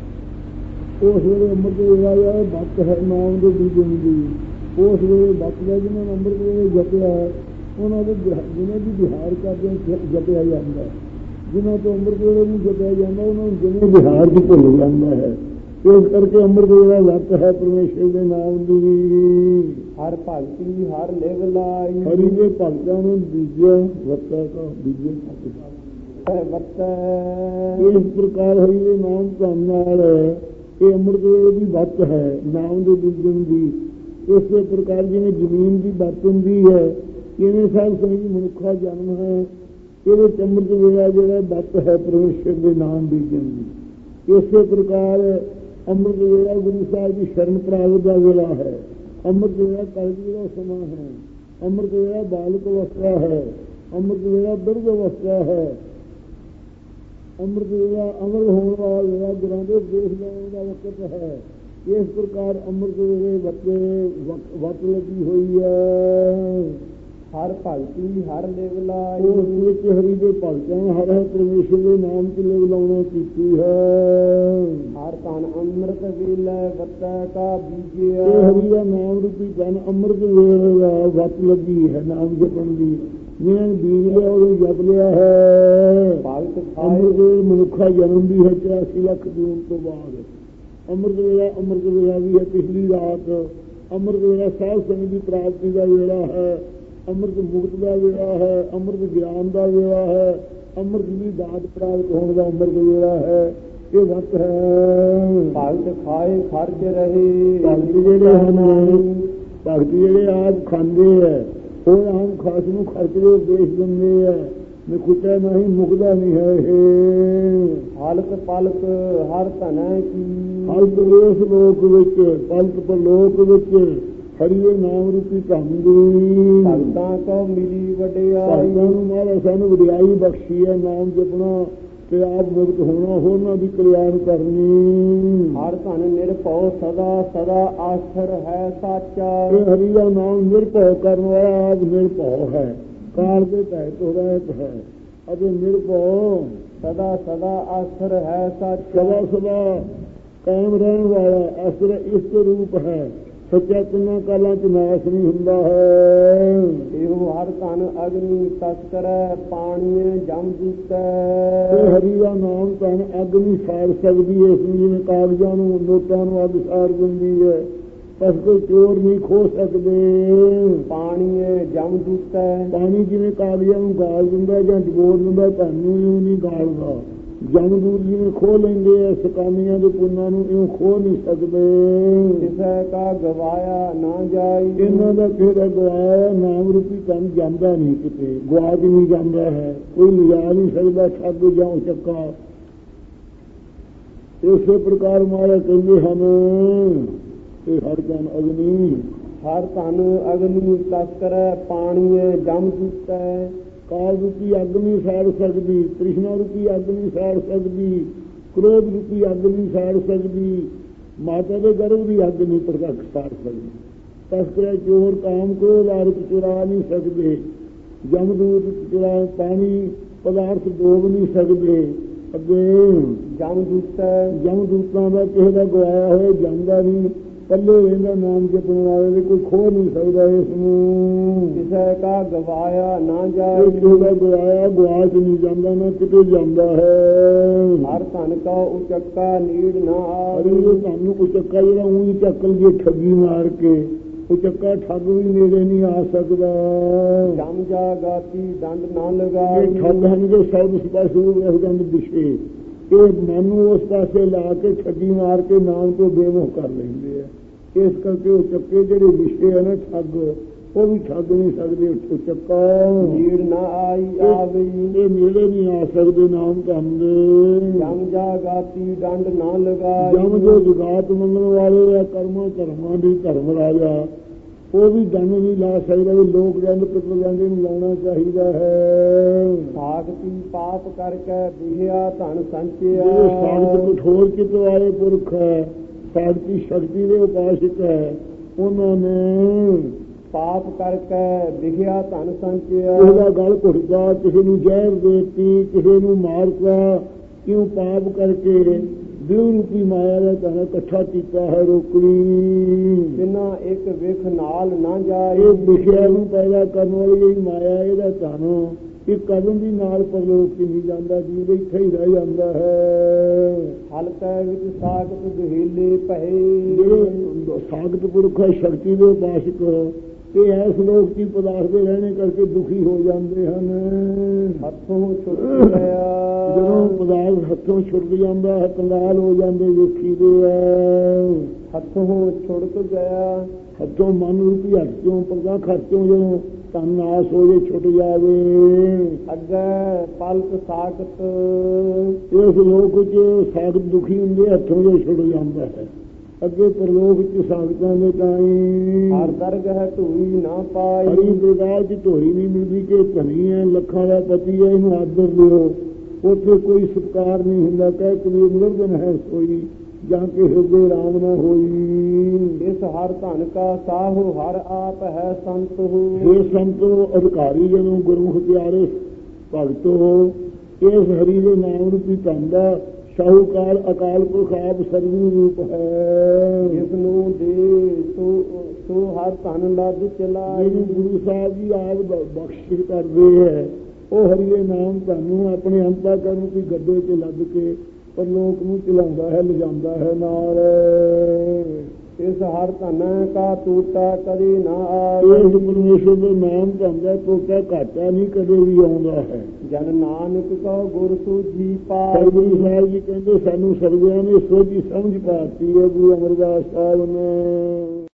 Speaker 2: ਉਸ ਵੇਲੇ ਅੰਮ੍ਰਿਤ ਵੇਲਾ ਹੈ, ਵਰਤ ਹੈ ਨਾਮ ਦੇ ਬੀਜਣ ਦੀ। ਉਸ ਵੇਲੇ ਵਰਤ ਦਾ ਜਿਹਨਾਂ ਨੇ ਅੰਮ੍ਰਿਤ ਵੇਲੇ ਜਪਿਆ ਹੈ ਉਹਨਾਂ ਦੇ ਜਿਹਨਾਂ ਦੀ ਵਿਹਾਰ ਕਰਦੇ ਜਪਿਆ ਜਾਂਦਾ। ਜਿਹਨਾਂ ਤੋਂ ਅੰਮ੍ਰਿਤ ਵੇਲੇ ਨੂੰ ਜਪਿਆ ਜਾਂਦਾ ਉਹਨਾਂ ਨੂੰ ਜਿਵੇਂ ਵਿਹਾਰ ਦੀ ਭੁੱਲ ਜਾਂਦਾ ਹੈ। ਇਸ ਕਰਕੇ ਅੰਮ੍ਰਿਤ ਵੇਲਾ ਵਰਤ ਹੈ ਪਰਮੇਸ਼ਰ ਦੇ ਨਾਮ ਦੀ।
Speaker 3: ਹਰ ਭਗਤੀ ਹਰ ਲਿਵ ਲਾਈ।
Speaker 2: ਹਰੀ ਦੇ ਭਗਤਾਂ ਨੂੰ ਬੀਜਿਆ ਵਰਤਾ ਕਾ ਬੀਜੇ
Speaker 3: ਵਰਤੈ।
Speaker 2: ਇਸ ਪ੍ਰਕਾਰ ਹਰੀ ਦੇ ਨਾਮ ਧਨ ਨਾਲ ਇਹ ਅੰਮ੍ਰਿਤ ਵੇਲੇ ਦੀ ਵਰਤ ਹੈ ਨਾਮ ਦੇ ਬੀਜਣ ਦੀ। ਇਸੇ ਪ੍ਰਕਾਰ ਜਿਵੇਂ ਜ਼ਮੀਨ ਦੀ ਵਰਤ ਹੁੰਦੀ ਹੈ, ਕਿਵੇਂ ਸਾਧ ਸੰਗਤ ਮਨੁੱਖਾ ਜਨਮ ਹੈ, ਇਹਦੇ ਅੰਮ੍ਰਿਤ ਵੇਲਾ ਜਿਹੜਾ ਵਰਤ ਹੈ ਪਰਮੇਸ਼ਰ ਦੇ ਨਾਮ ਬੀਜਣ ਦੀ। ਇਸੇ ਪ੍ਰਕਾਰ ਅੰਮ੍ਰਿਤ ਵੇਲਾ ਗੁਰੂ ਸਾਹਿਬ ਦੀ ਸ਼ਰਨ ਪ੍ਰਾਪਤ ਦਾ ਵੇਲਾ ਹੈ। ਅੰਮ੍ਰਿਤ ਵੇਲਾ ਕਲਯੁਗ ਦਾ ਸਮਾਂ ਹੈ। ਅੰਮ੍ਰਿਤ ਵੇਲਾ ਬਾਲਕ ਅਵਸਥਾ ਹੈ। ਅੰਮ੍ਰਿਤ ਵੇਲਾ ਬਿਰਧ ਅਵਸਥਾ ਹੈ। ਅੰਮ੍ਰਿਤ ਵੇਲਾ ਅਮਰ ਹੋਣ ਵਾਲਾ ਵੇਲਾ ਗੁਰਾਂ ਦੇ ਉਪਦੇਸ਼ ਲੈਣ ਦਾ ਵਕਤ ਹੈ। ਇਸ ਪ੍ਰਕਾਰ ਅੰਮ੍ਰਿਤ ਵੇਲੇ ਵਕਤ ਲੱਗੀ ਹੋਈ ਹੈ।
Speaker 3: ਹਰ ਭਗਤੀ ਹਰ ਲਿਵ ਲਾਈ।
Speaker 2: ਉਸ ਵਿੱਚ ਹਰੀ ਦੇ ਭਗਤਾਂ ਹਰ ਪਰਮੇਸ਼ਰ ਦੇ ਨਾਮ ਤੇ ਲਿਵ ਲਾਉਣਾ ਕੀਤੀ ਹੈ।
Speaker 3: ਹਰ ਧਨ ਅੰਮ੍ਰਿਤ ਵੇਲੇ ਵਰਤੈ ਕਾ ਬੀਜਿਆ।
Speaker 2: ਇਹ ਹਰੀ ਦਾ ਨਾਮ ਰੂਪੀ ਧਨ ਅੰਮ੍ਰਿਤ ਵੇਲੇ ਦਾ ਵਕਤ ਲੱਗੀ ਹੈ ਨਾਮ ਜਪਣ ਦੀ। ਜਿਹਨਾਂ ਨੇ ਬੀਜ ਲਿਆ ਉਹਨੂੰ ਜਪ ਲਿਆ ਹੈ। ਅੰਮ੍ਰਿਤ ਮਨੁੱਖਾ ਜਨਮ ਵੀ ਹੈ 84 ਲੱਖ ਜੂਨ ਤੋਂ ਬਾਅਦ। ਅੰਮ੍ਰਿਤ ਵੇਲਾ ਵੀ ਹੈ ਪਿਛਲੀ ਰਾਤ। ਅੰਮ੍ਰਿਤ ਵੇਲਾ ਸਾਧ ਸੰਗਤ ਦੀ ਪ੍ਰਾਪਤੀ ਦਾ ਵੇਲਾ ਹੈ। ਅੰਮ੍ਰਿਤ ਮੁਕਤ ਦਾ ਵੇਲਾ ਹੈ। ਅੰਮ੍ਰਿਤ ਗਿਆਨ ਦਾ ਵੇਲਾ ਹੈ। ਅੰਮ੍ਰਿਤ ਦੀ ਦਾਤ ਪ੍ਰਾਪਤ ਹੋਣ ਦਾ ਅੰਮ੍ਰਿਤ ਵੇਲਾ ਹੈ। ਇਹ ਵਕਤ ਹੈ।
Speaker 3: ਭਗਤ ਖਾਏ ਖਰਚ ਰਹੇ।
Speaker 2: ਭਗਤ ਜਿਹੜੇ ਹਨ, ਭਗਤ ਜਿਹੜੇ ਆਪ ਖਾਂਦੇ ਹੈ ਉਹ ਆਮ ਖਾਸ ਨੂੰ ਖਰਚਦੇ ਉਪਦੇਸ਼ ਦਿੰਦੇ ਹੈ। ਨਿਕੁਟਿਆ ਨਹੀਂ ਮੁਕਦਾ ਨਹੀਂ ਹੈ। ਇਹ
Speaker 3: ਹਲਕ ਪਲਕ ਹਰ ਧਨੈ ਕੀ।
Speaker 2: ਹਲਕ ਇਸ ਲੋਕ ਵਿੱਚ ਪਲਕ ਪਰਲੋਕ ਵਿੱਚ ਹਰੀ ਦੇ ਨਾਮ ਰੂਪੀ ਧਨ ਦੀ।
Speaker 3: ਭਗਤਾਂ ਕੋ ਮਿਲੀ ਵਡਿਆਈ।
Speaker 2: ਭਗਤਾਂ ਨੂੰ ਮਹਾਰਾਜ ਸਾਨੂੰ ਵਡਿਆਈ ਬਖਸ਼ੀ ਹੈ ਨਾਮ ਜਪਣਾ ਤੇ ਆਪ ਮੁਕਤ ਹੋਣਾ, ਹੋਰਨਾਂ ਦੀ ਕਲਿਆਣ ਕਰਨੀ।
Speaker 3: ਹਰ ਧਨ ਨਿਰਭਉ ਸਦਾ ਸਦਾ ਆਸਰ ਹੈ ਸਾਚਾ।
Speaker 2: ਇਹ ਹਰੀ ਦਾ ਨਾਮ ਨਿਰਭਉ ਕਰਨ ਵਾਲਾ ਆਪ ਨਿਰਭਉ ਹੈ, ਕਾਲ ਦੇ ਭੈ ਤੋਂ ਰਹਿਤ ਹੈ ਅਤੇ ਨਿਰਭਉ
Speaker 3: ਸਦਾ ਸਦਾ ਆਸਰ ਹੈ ਸਾਚਾ।
Speaker 2: ਸਦਾ ਸਦਾ ਕਾਇਮ ਰਹਿਣ ਵਾਲਾ ਆਸਰ ਇਸ ਰੂਪ ਹੈ। ਸੱਚਾ ਤਿੰਨਾਂ ਕਾਲਾਂ ਚ ਨਾਸ਼ ਨਹੀਂ ਹੁੰਦਾ ਹੈ।
Speaker 3: ਇਹੋ ਹਰ ਧਨ ਅਗਨੀ ਤਸਕਰੈ ਪਾਣੀ ਜਮ ਜੂਤੈ।
Speaker 2: ਹਰੀ ਦਾ ਨਾਮ ਧਨ ਅੱਗ ਨਹੀਂ ਸਾੜ ਸਕਦੀ ਹੈ। ਜਿਵੇਂ ਕਾਗਜ਼ਾਂ ਨੂੰ ਨੋਟਾਂ ਨੂੰ ਅੱਗ ਸਾੜ ਦਿੰਦੀ ਹੈ, ਬਸ ਕੋਈ ਚੋਰ ਨਹੀਂ ਖੋ ਸਕਦੇ।
Speaker 3: ਪਾਣੀ ਜਮ ਜੂਤੈ।
Speaker 2: ਪਾਣੀ ਜਿਵੇਂ ਕਾਗਜ਼ਾਂ ਨੂੰ ਗਾਲ ਦਿੰਦਾ ਜਾਂ ਡਬੋਰ ਦਿੰਦਾ, ਤੁਹਾਨੂੰ ਇਉਂ ਨਹੀਂ ਗਾਲਦਾ। ਜਮਦੂਰ ਜਿਵੇਂ ਖੋਹ ਲੈਂਦੇ ਆ ਸਕਾਨੀਆਂ ਦੇ ਪੁੰਨਾਂ ਨੂੰ, ਇਉਂ ਖੋਹ ਨਹੀਂ ਸਕਦੇ।
Speaker 3: ਕਿਸੇ ਕਾ ਗਵਾਇਆ ਨਾ ਜਾਈ।
Speaker 2: ਇਹਨਾਂ ਦਾ ਕਿਹੜਾ ਗਵਾਇਆ ਨਾਮ ਰੂਪੀ ਧਨ ਜਾਂਦਾ ਨਹੀਂ, ਕਿਤੇ ਗਵਾਚ ਨਹੀਂ ਜਾਂਦਾ ਹੈ। ਕੋਈ ਲਿਜਾ ਨਹੀਂ ਸਕਦਾ ਠੱਗ ਜਾਂ ਚੱਕਾ। ਇਸੇ ਪ੍ਰਕਾਰ ਮਹਾਰਾਜ ਕਹਿੰਦੇ ਹਨ ਇਹ ਹਰ ਧਨ ਅਗਨੀ।
Speaker 3: ਹਰ ਧਨ ਅਗਨੀ ਤਸਕਰੈ ਪਾਣੀ ਜਮ ਜੂਤੈ।
Speaker 2: ਕਾਲ ਰੂਪੀ ਅੱਗ ਨਹੀਂ ਸਾੜ ਸਕਦੀ, ਤ੍ਰਿਸ਼ਨਾ ਰੂਪੀ ਅੱਗ ਨਹੀਂ ਸਾੜ ਸਕਦੀ, ਕ੍ਰੋਧ ਰੂਪੀ ਅੱਗ ਨਹੀਂ ਸਾੜ ਸਕਦੀ, ਮਾਤਾ ਦੇ ਗਰਭ ਦੀ ਅੱਗ ਨਹੀਂ ਪ੍ਰਤੱਖ ਸਾੜ ਸਕਦੀ। ਤਸਕਰੇ ਚੋਰ ਕਾਮ ਕ੍ਰੋਧ ਆਦਿ ਚੁਰਾ ਨਹੀਂ ਸਕਦੇ। ਜਮਦੂਤ ਚੁਰਾ ਪਾਣੀ ਪਦਾਰਥ ਡੋਬ ਨਹੀਂ ਸਕਦੇ। ਅੱਗੇ ਜਮਦੂਤਾਂ ਦਾ ਕਿਸੇ ਦਾ ਗਵਾਇਆ ਹੋਇਆ ਜਾਂਦਾ ਨਹੀਂ, ਪੱਲੇ ਰਹਿੰਦਾ ਨਾਮ ਜਪਣ ਵਾਲੇ ਦੇ, ਕੋਈ ਖੋਹ ਨਹੀਂ ਸਕਦਾ ਇਸ ਨੂੰ।
Speaker 3: ਕਿਸੇ ਕਾ ਗਵਾਇਆ ਨਾ ਜਾਏ,
Speaker 2: ਕਿਸੇ ਦਾ ਗਵਾਇਆ ਗਵਾਚ ਨਹੀਂ ਜਾਂਦਾ, ਨਾ ਕਿਤੇ ਜਾਂਦਾ ਹੈ।
Speaker 3: ਹਰ ਧਨ ਕਾ ਉਚੱਕਾ ਨੀੜ ਨਾ ਆਵੇ।
Speaker 2: ਤੁਹਾਨੂੰ ਉਚੱਕਾ ਜਿਹੜਾ ਊਂ ਚੱਕ ਲਈਏ ਠੱਗੀ ਮਾਰ ਕੇ, ਉਚੱਕਾ ਠੱਗ ਵੀ ਨੇੜੇ ਨਹੀਂ ਆ ਸਕਦਾ।
Speaker 3: ਜਮ ਜਾ ਗਾਤੀ ਡੰਡ ਨਾ ਲਗਾਏ।
Speaker 2: ਠੱਗ ਹਨ ਜੋ ਸਭ ਪਾਸੇ ਗੰਦ ਵਿਸ਼ੇ, ਇਹ ਮਨ ਨੂੰ ਉਸ ਪਾਸੇ ਲਾ ਕੇ ਠੱਗੀ ਮਾਰ ਕੇ ਨਾਮ ਤੋਂ ਬੇਮੋਹ ਕਰ ਲੈਂਦੇ ਆ। ਇਸ ਕਰਕੇ ਉਹ ਚੱਕੇ ਜਿਹੜੇ ਵਿਸ਼ੇ ਆ ਨਾ ਠੱਗ, ਉਹ ਵੀ ਠੱਗ ਨਹੀਂ ਸਕਦੇ। ਉਚੱਕਾ
Speaker 3: ਨੀੜ ਨਾ ਆਈ ਆਵੇ,
Speaker 2: ਇਹ ਨੇੜੇ ਨਹੀਂ ਆ ਸਕਦੇ ਨਾਮ ਧੰਨ ਦੇ।
Speaker 3: ਜਮ ਜਾ ਗਾਤੀ ਡੰਡ ਨਾ ਲਗਾਏ।
Speaker 2: ਜਮ ਜੋ ਜੁਗਾਤ ਮੰਗਣ ਵਾਲੇ ਆ, ਕਰਮਾਂ ਧਰਮਾਂ ਦੀ ਧਰਮ ਰਾਜਾ, ਉਹ ਵੀ ਦੰਡ ਨਹੀਂ ਲਾ ਸਕਦਾ। ਵੀ ਲੋਕ ਦੰਡ ਪਿਤਰ ਦੰਡ ਨੂੰ ਲਾਉਣਾ ਚਾਹੀਦਾ ਹੈ।
Speaker 3: ਸਾਗਤੀ ਪਾਪ ਕਰਕੇ ਵਿਹਿਆ ਧਨ ਸੰਚਿਆ।
Speaker 2: ਸਾਗਤ ਕਠੋਰ ਚਿੱਤ ਵਾਲੇ ਪੁਰਖ ਹੈ, ਸਾਗਤੀ ਸ਼ਕਤੀ ਦੇ ਉਪਾਸਕ ਹੈ, ਉਹਨਾਂ ਨੇ
Speaker 3: ਪਾਪ ਕਰਕੇ ਵਿਹਿਆ ਧਨ ਸੰਚਿਆ।
Speaker 2: ਉਹਦਾ ਗਲ ਘੁੱਟਦਾ, ਕਿਸੇ ਨੂੰ ਜ਼ਹਿਰ ਦੇਤੀ, ਕਿਸੇ ਨੂੰ ਮਾਰਤਾ, ਕਿਉਂ ਪਾਪ ਕਰਕੇ ਦੇਵ ਰੂਪੀ ਮਾਇਆ ਦਾ ਧਨ ਇਕੱਠਾ ਕੀਤਾ ਹੈ ਰੋਕੜੀ।
Speaker 3: ਜਿੰਨਾ ਇੱਕ ਵਿਖ ਨਾਲ ਨਾ ਜਾਏ।
Speaker 2: ਇਹ ਵਿਖਿਆ ਨੂੰ ਪੈਦਾ ਕਰਨ ਵਾਲੀ ਜਿਹੜੀ ਮਾਇਆ, ਇਹਦਾ ਧਨ ਇਹ ਕਦਮ ਵੀ ਨਾਲ ਪਰਲੋਕ ਨਹੀਂ ਜਾਂਦਾ, ਜੀਵ ਇੱਥੇ ਹੀ ਰਹਿ ਜਾਂਦਾ ਹੈ।
Speaker 3: ਹਲਕੇ ਵਿੱਚ ਸਾਗਤ ਦੁਹੇਲੇ ਪਏ।
Speaker 2: ਜਿਹੜੇ ਸਾਗਤ ਪੁਰਖ ਹੈ, ਸ਼ਕਤੀ ਦੇ ਉਪਾਸਕ, ਇਹ ਇਸ ਲੋਕ ਦੀ ਪਦਾਰਥ ਦੇ ਰਹਿਣੇ ਕਰਕੇ ਦੁਖੀ ਹੋ ਜਾਂਦੇ ਹਨ।
Speaker 3: ਹੱਥੋਂ ਛੁੱਟ ਗਿਆ,
Speaker 2: ਜਦੋਂ ਪਦਾਰਥ ਹੱਥੋਂ ਛੁੱਟ ਜਾਂਦਾ ਹੈ, ਕੰਗਾਲ ਹੋ ਜਾਂਦੇ ਵੇਖੀ ਦੇ ਹੈ।
Speaker 3: ਹੱਥੋਂ ਛੁੱਟ ਗਿਆ,
Speaker 2: ਹੱਥੋਂ ਮਨ ਰੂਪੀ ਹੱਥ ਚੋਂ ਪਰਦਾ ਖਰਚੋਂ ਜਦੋਂ ਤਨ ਨਾਸ ਹੋ ਜੇ, ਛੁੱਟ ਜਾਵੇ।
Speaker 3: ਅੱਗੇ ਪਲਕ ਸਾਗਤ,
Speaker 2: ਇਸ ਲੋਕ ਚ ਸਾਗਤ ਦੁਖੀ ਹੁੰਦੇ, ਹੱਥੋਂ ਜੇ ਛੁੱਟ ਜਾਂਦਾ ਹੈ। ਅੱਗੇ ਪ੍ਰਲੋਕ ਚ ਸਾਗਤਾਂ ਦੇ ਤਾਈ
Speaker 3: ਹਰ ਦਰਗਹ ਧੂਈ ਨਾ ਪਾਈ।
Speaker 2: ਹਰੀ ਦਰਗਾਹ ਚ ਧੋਈ ਨਹੀਂ ਮਿਲਦੀ ਕਿ ਧਨੀ ਹੈ, ਲੱਖਾਂ ਦਾ ਪਤੀ ਹੈ, ਇਹਨੂੰ ਆਦਰ ਦਿਓ। ਉੱਥੇ ਕੋਈ ਸਤਿਕਾਰ ਨਹੀਂ ਹੁੰਦਾ। ਕਹਿ ਕਬੀਰ ਨਿਰਜਨ ਹੈ ਸੋਈ, ਜਾਂ ਕਿ ਹਿਰਦੇ ਰਾਮ ਨਾ ਹੋਈ।
Speaker 3: ਇਸ ਹਰ ਧਨ ਕਾ ਸਾਹੋ ਹਰ ਆਪ ਹੈ ਸੰਤ ਹੋ।
Speaker 2: ਇਹ ਸੰਤੋ ਅਧਿਕਾਰੀ ਜਦੋਂ ਗੁਰਮੁਖ ਪਿਆਰੇ ਭਗਤੋ, ਇਸ ਹਰੀ ਦੇ ਨਾਮ ਰੂਪੀ ਧਨ ਦਾ ਸ਼ਾਹੂਕਾਰ ਅਕਾਲ ਪੁਰਖ ਆਪ ਸਰਵੀ ਰੂਪ ਹੈ।
Speaker 3: ਜਿਸ ਨੂੰ ਦੇ ਸੋ ਹਰ ਧਨ ਲੱਦ ਚਲਾਈ।
Speaker 2: ਗੁਰੂ ਸਾਹਿਬ ਜੀ ਆਪ ਬਖਸ਼ਿਸ਼ ਕਰਦੇ ਹੈ, ਉਹ ਹਰੀ ਦੇ ਨਾਮ ਧਨ ਆਪਣੇ ਅੰਤਾ ਕਰਨ ਦੀ ਗੱਡੇ 'ਚ ਲੱਦ ਕੇ ਪਰਲੋਕ ਨੂੰ ਚਲਾਉਂਦਾ ਹੈ, ਲਿਜਾਂਦਾ ਹੈ ਨਾਲ। ਇਸ ਹਰ ਧਨ ਕਾ ਟੂਟਾ ਕਦੇ ਨਾ ਆਏ। ਇਸ ਪਰਮੇਸ਼ਰ ਦੇ ਨਾਮ ਧਨ ਦਾ ਟੋਟਾ ਘਾਟਾ ਨਹੀਂ ਕਦੇ ਵੀ ਆਉਂਦਾ ਹੈ।
Speaker 3: ਜਨ ਨਾਨਕ ਕੋ ਗੁਰ ਸੂਝੀ ਪਾਈ।
Speaker 2: ਗੁਰੂ ਸਾਹਿਬ ਜੀ ਕਹਿੰਦੇ ਸਾਨੂੰ ਸਰਵਿਆਂ ਨੇ ਸੋਝੀ ਸਮਝ ਪਾਤੀ ਹੈ ਗੁਰੂ ਅਮਰਦਾਸ ਸਾਹਿਬ ਨੇ।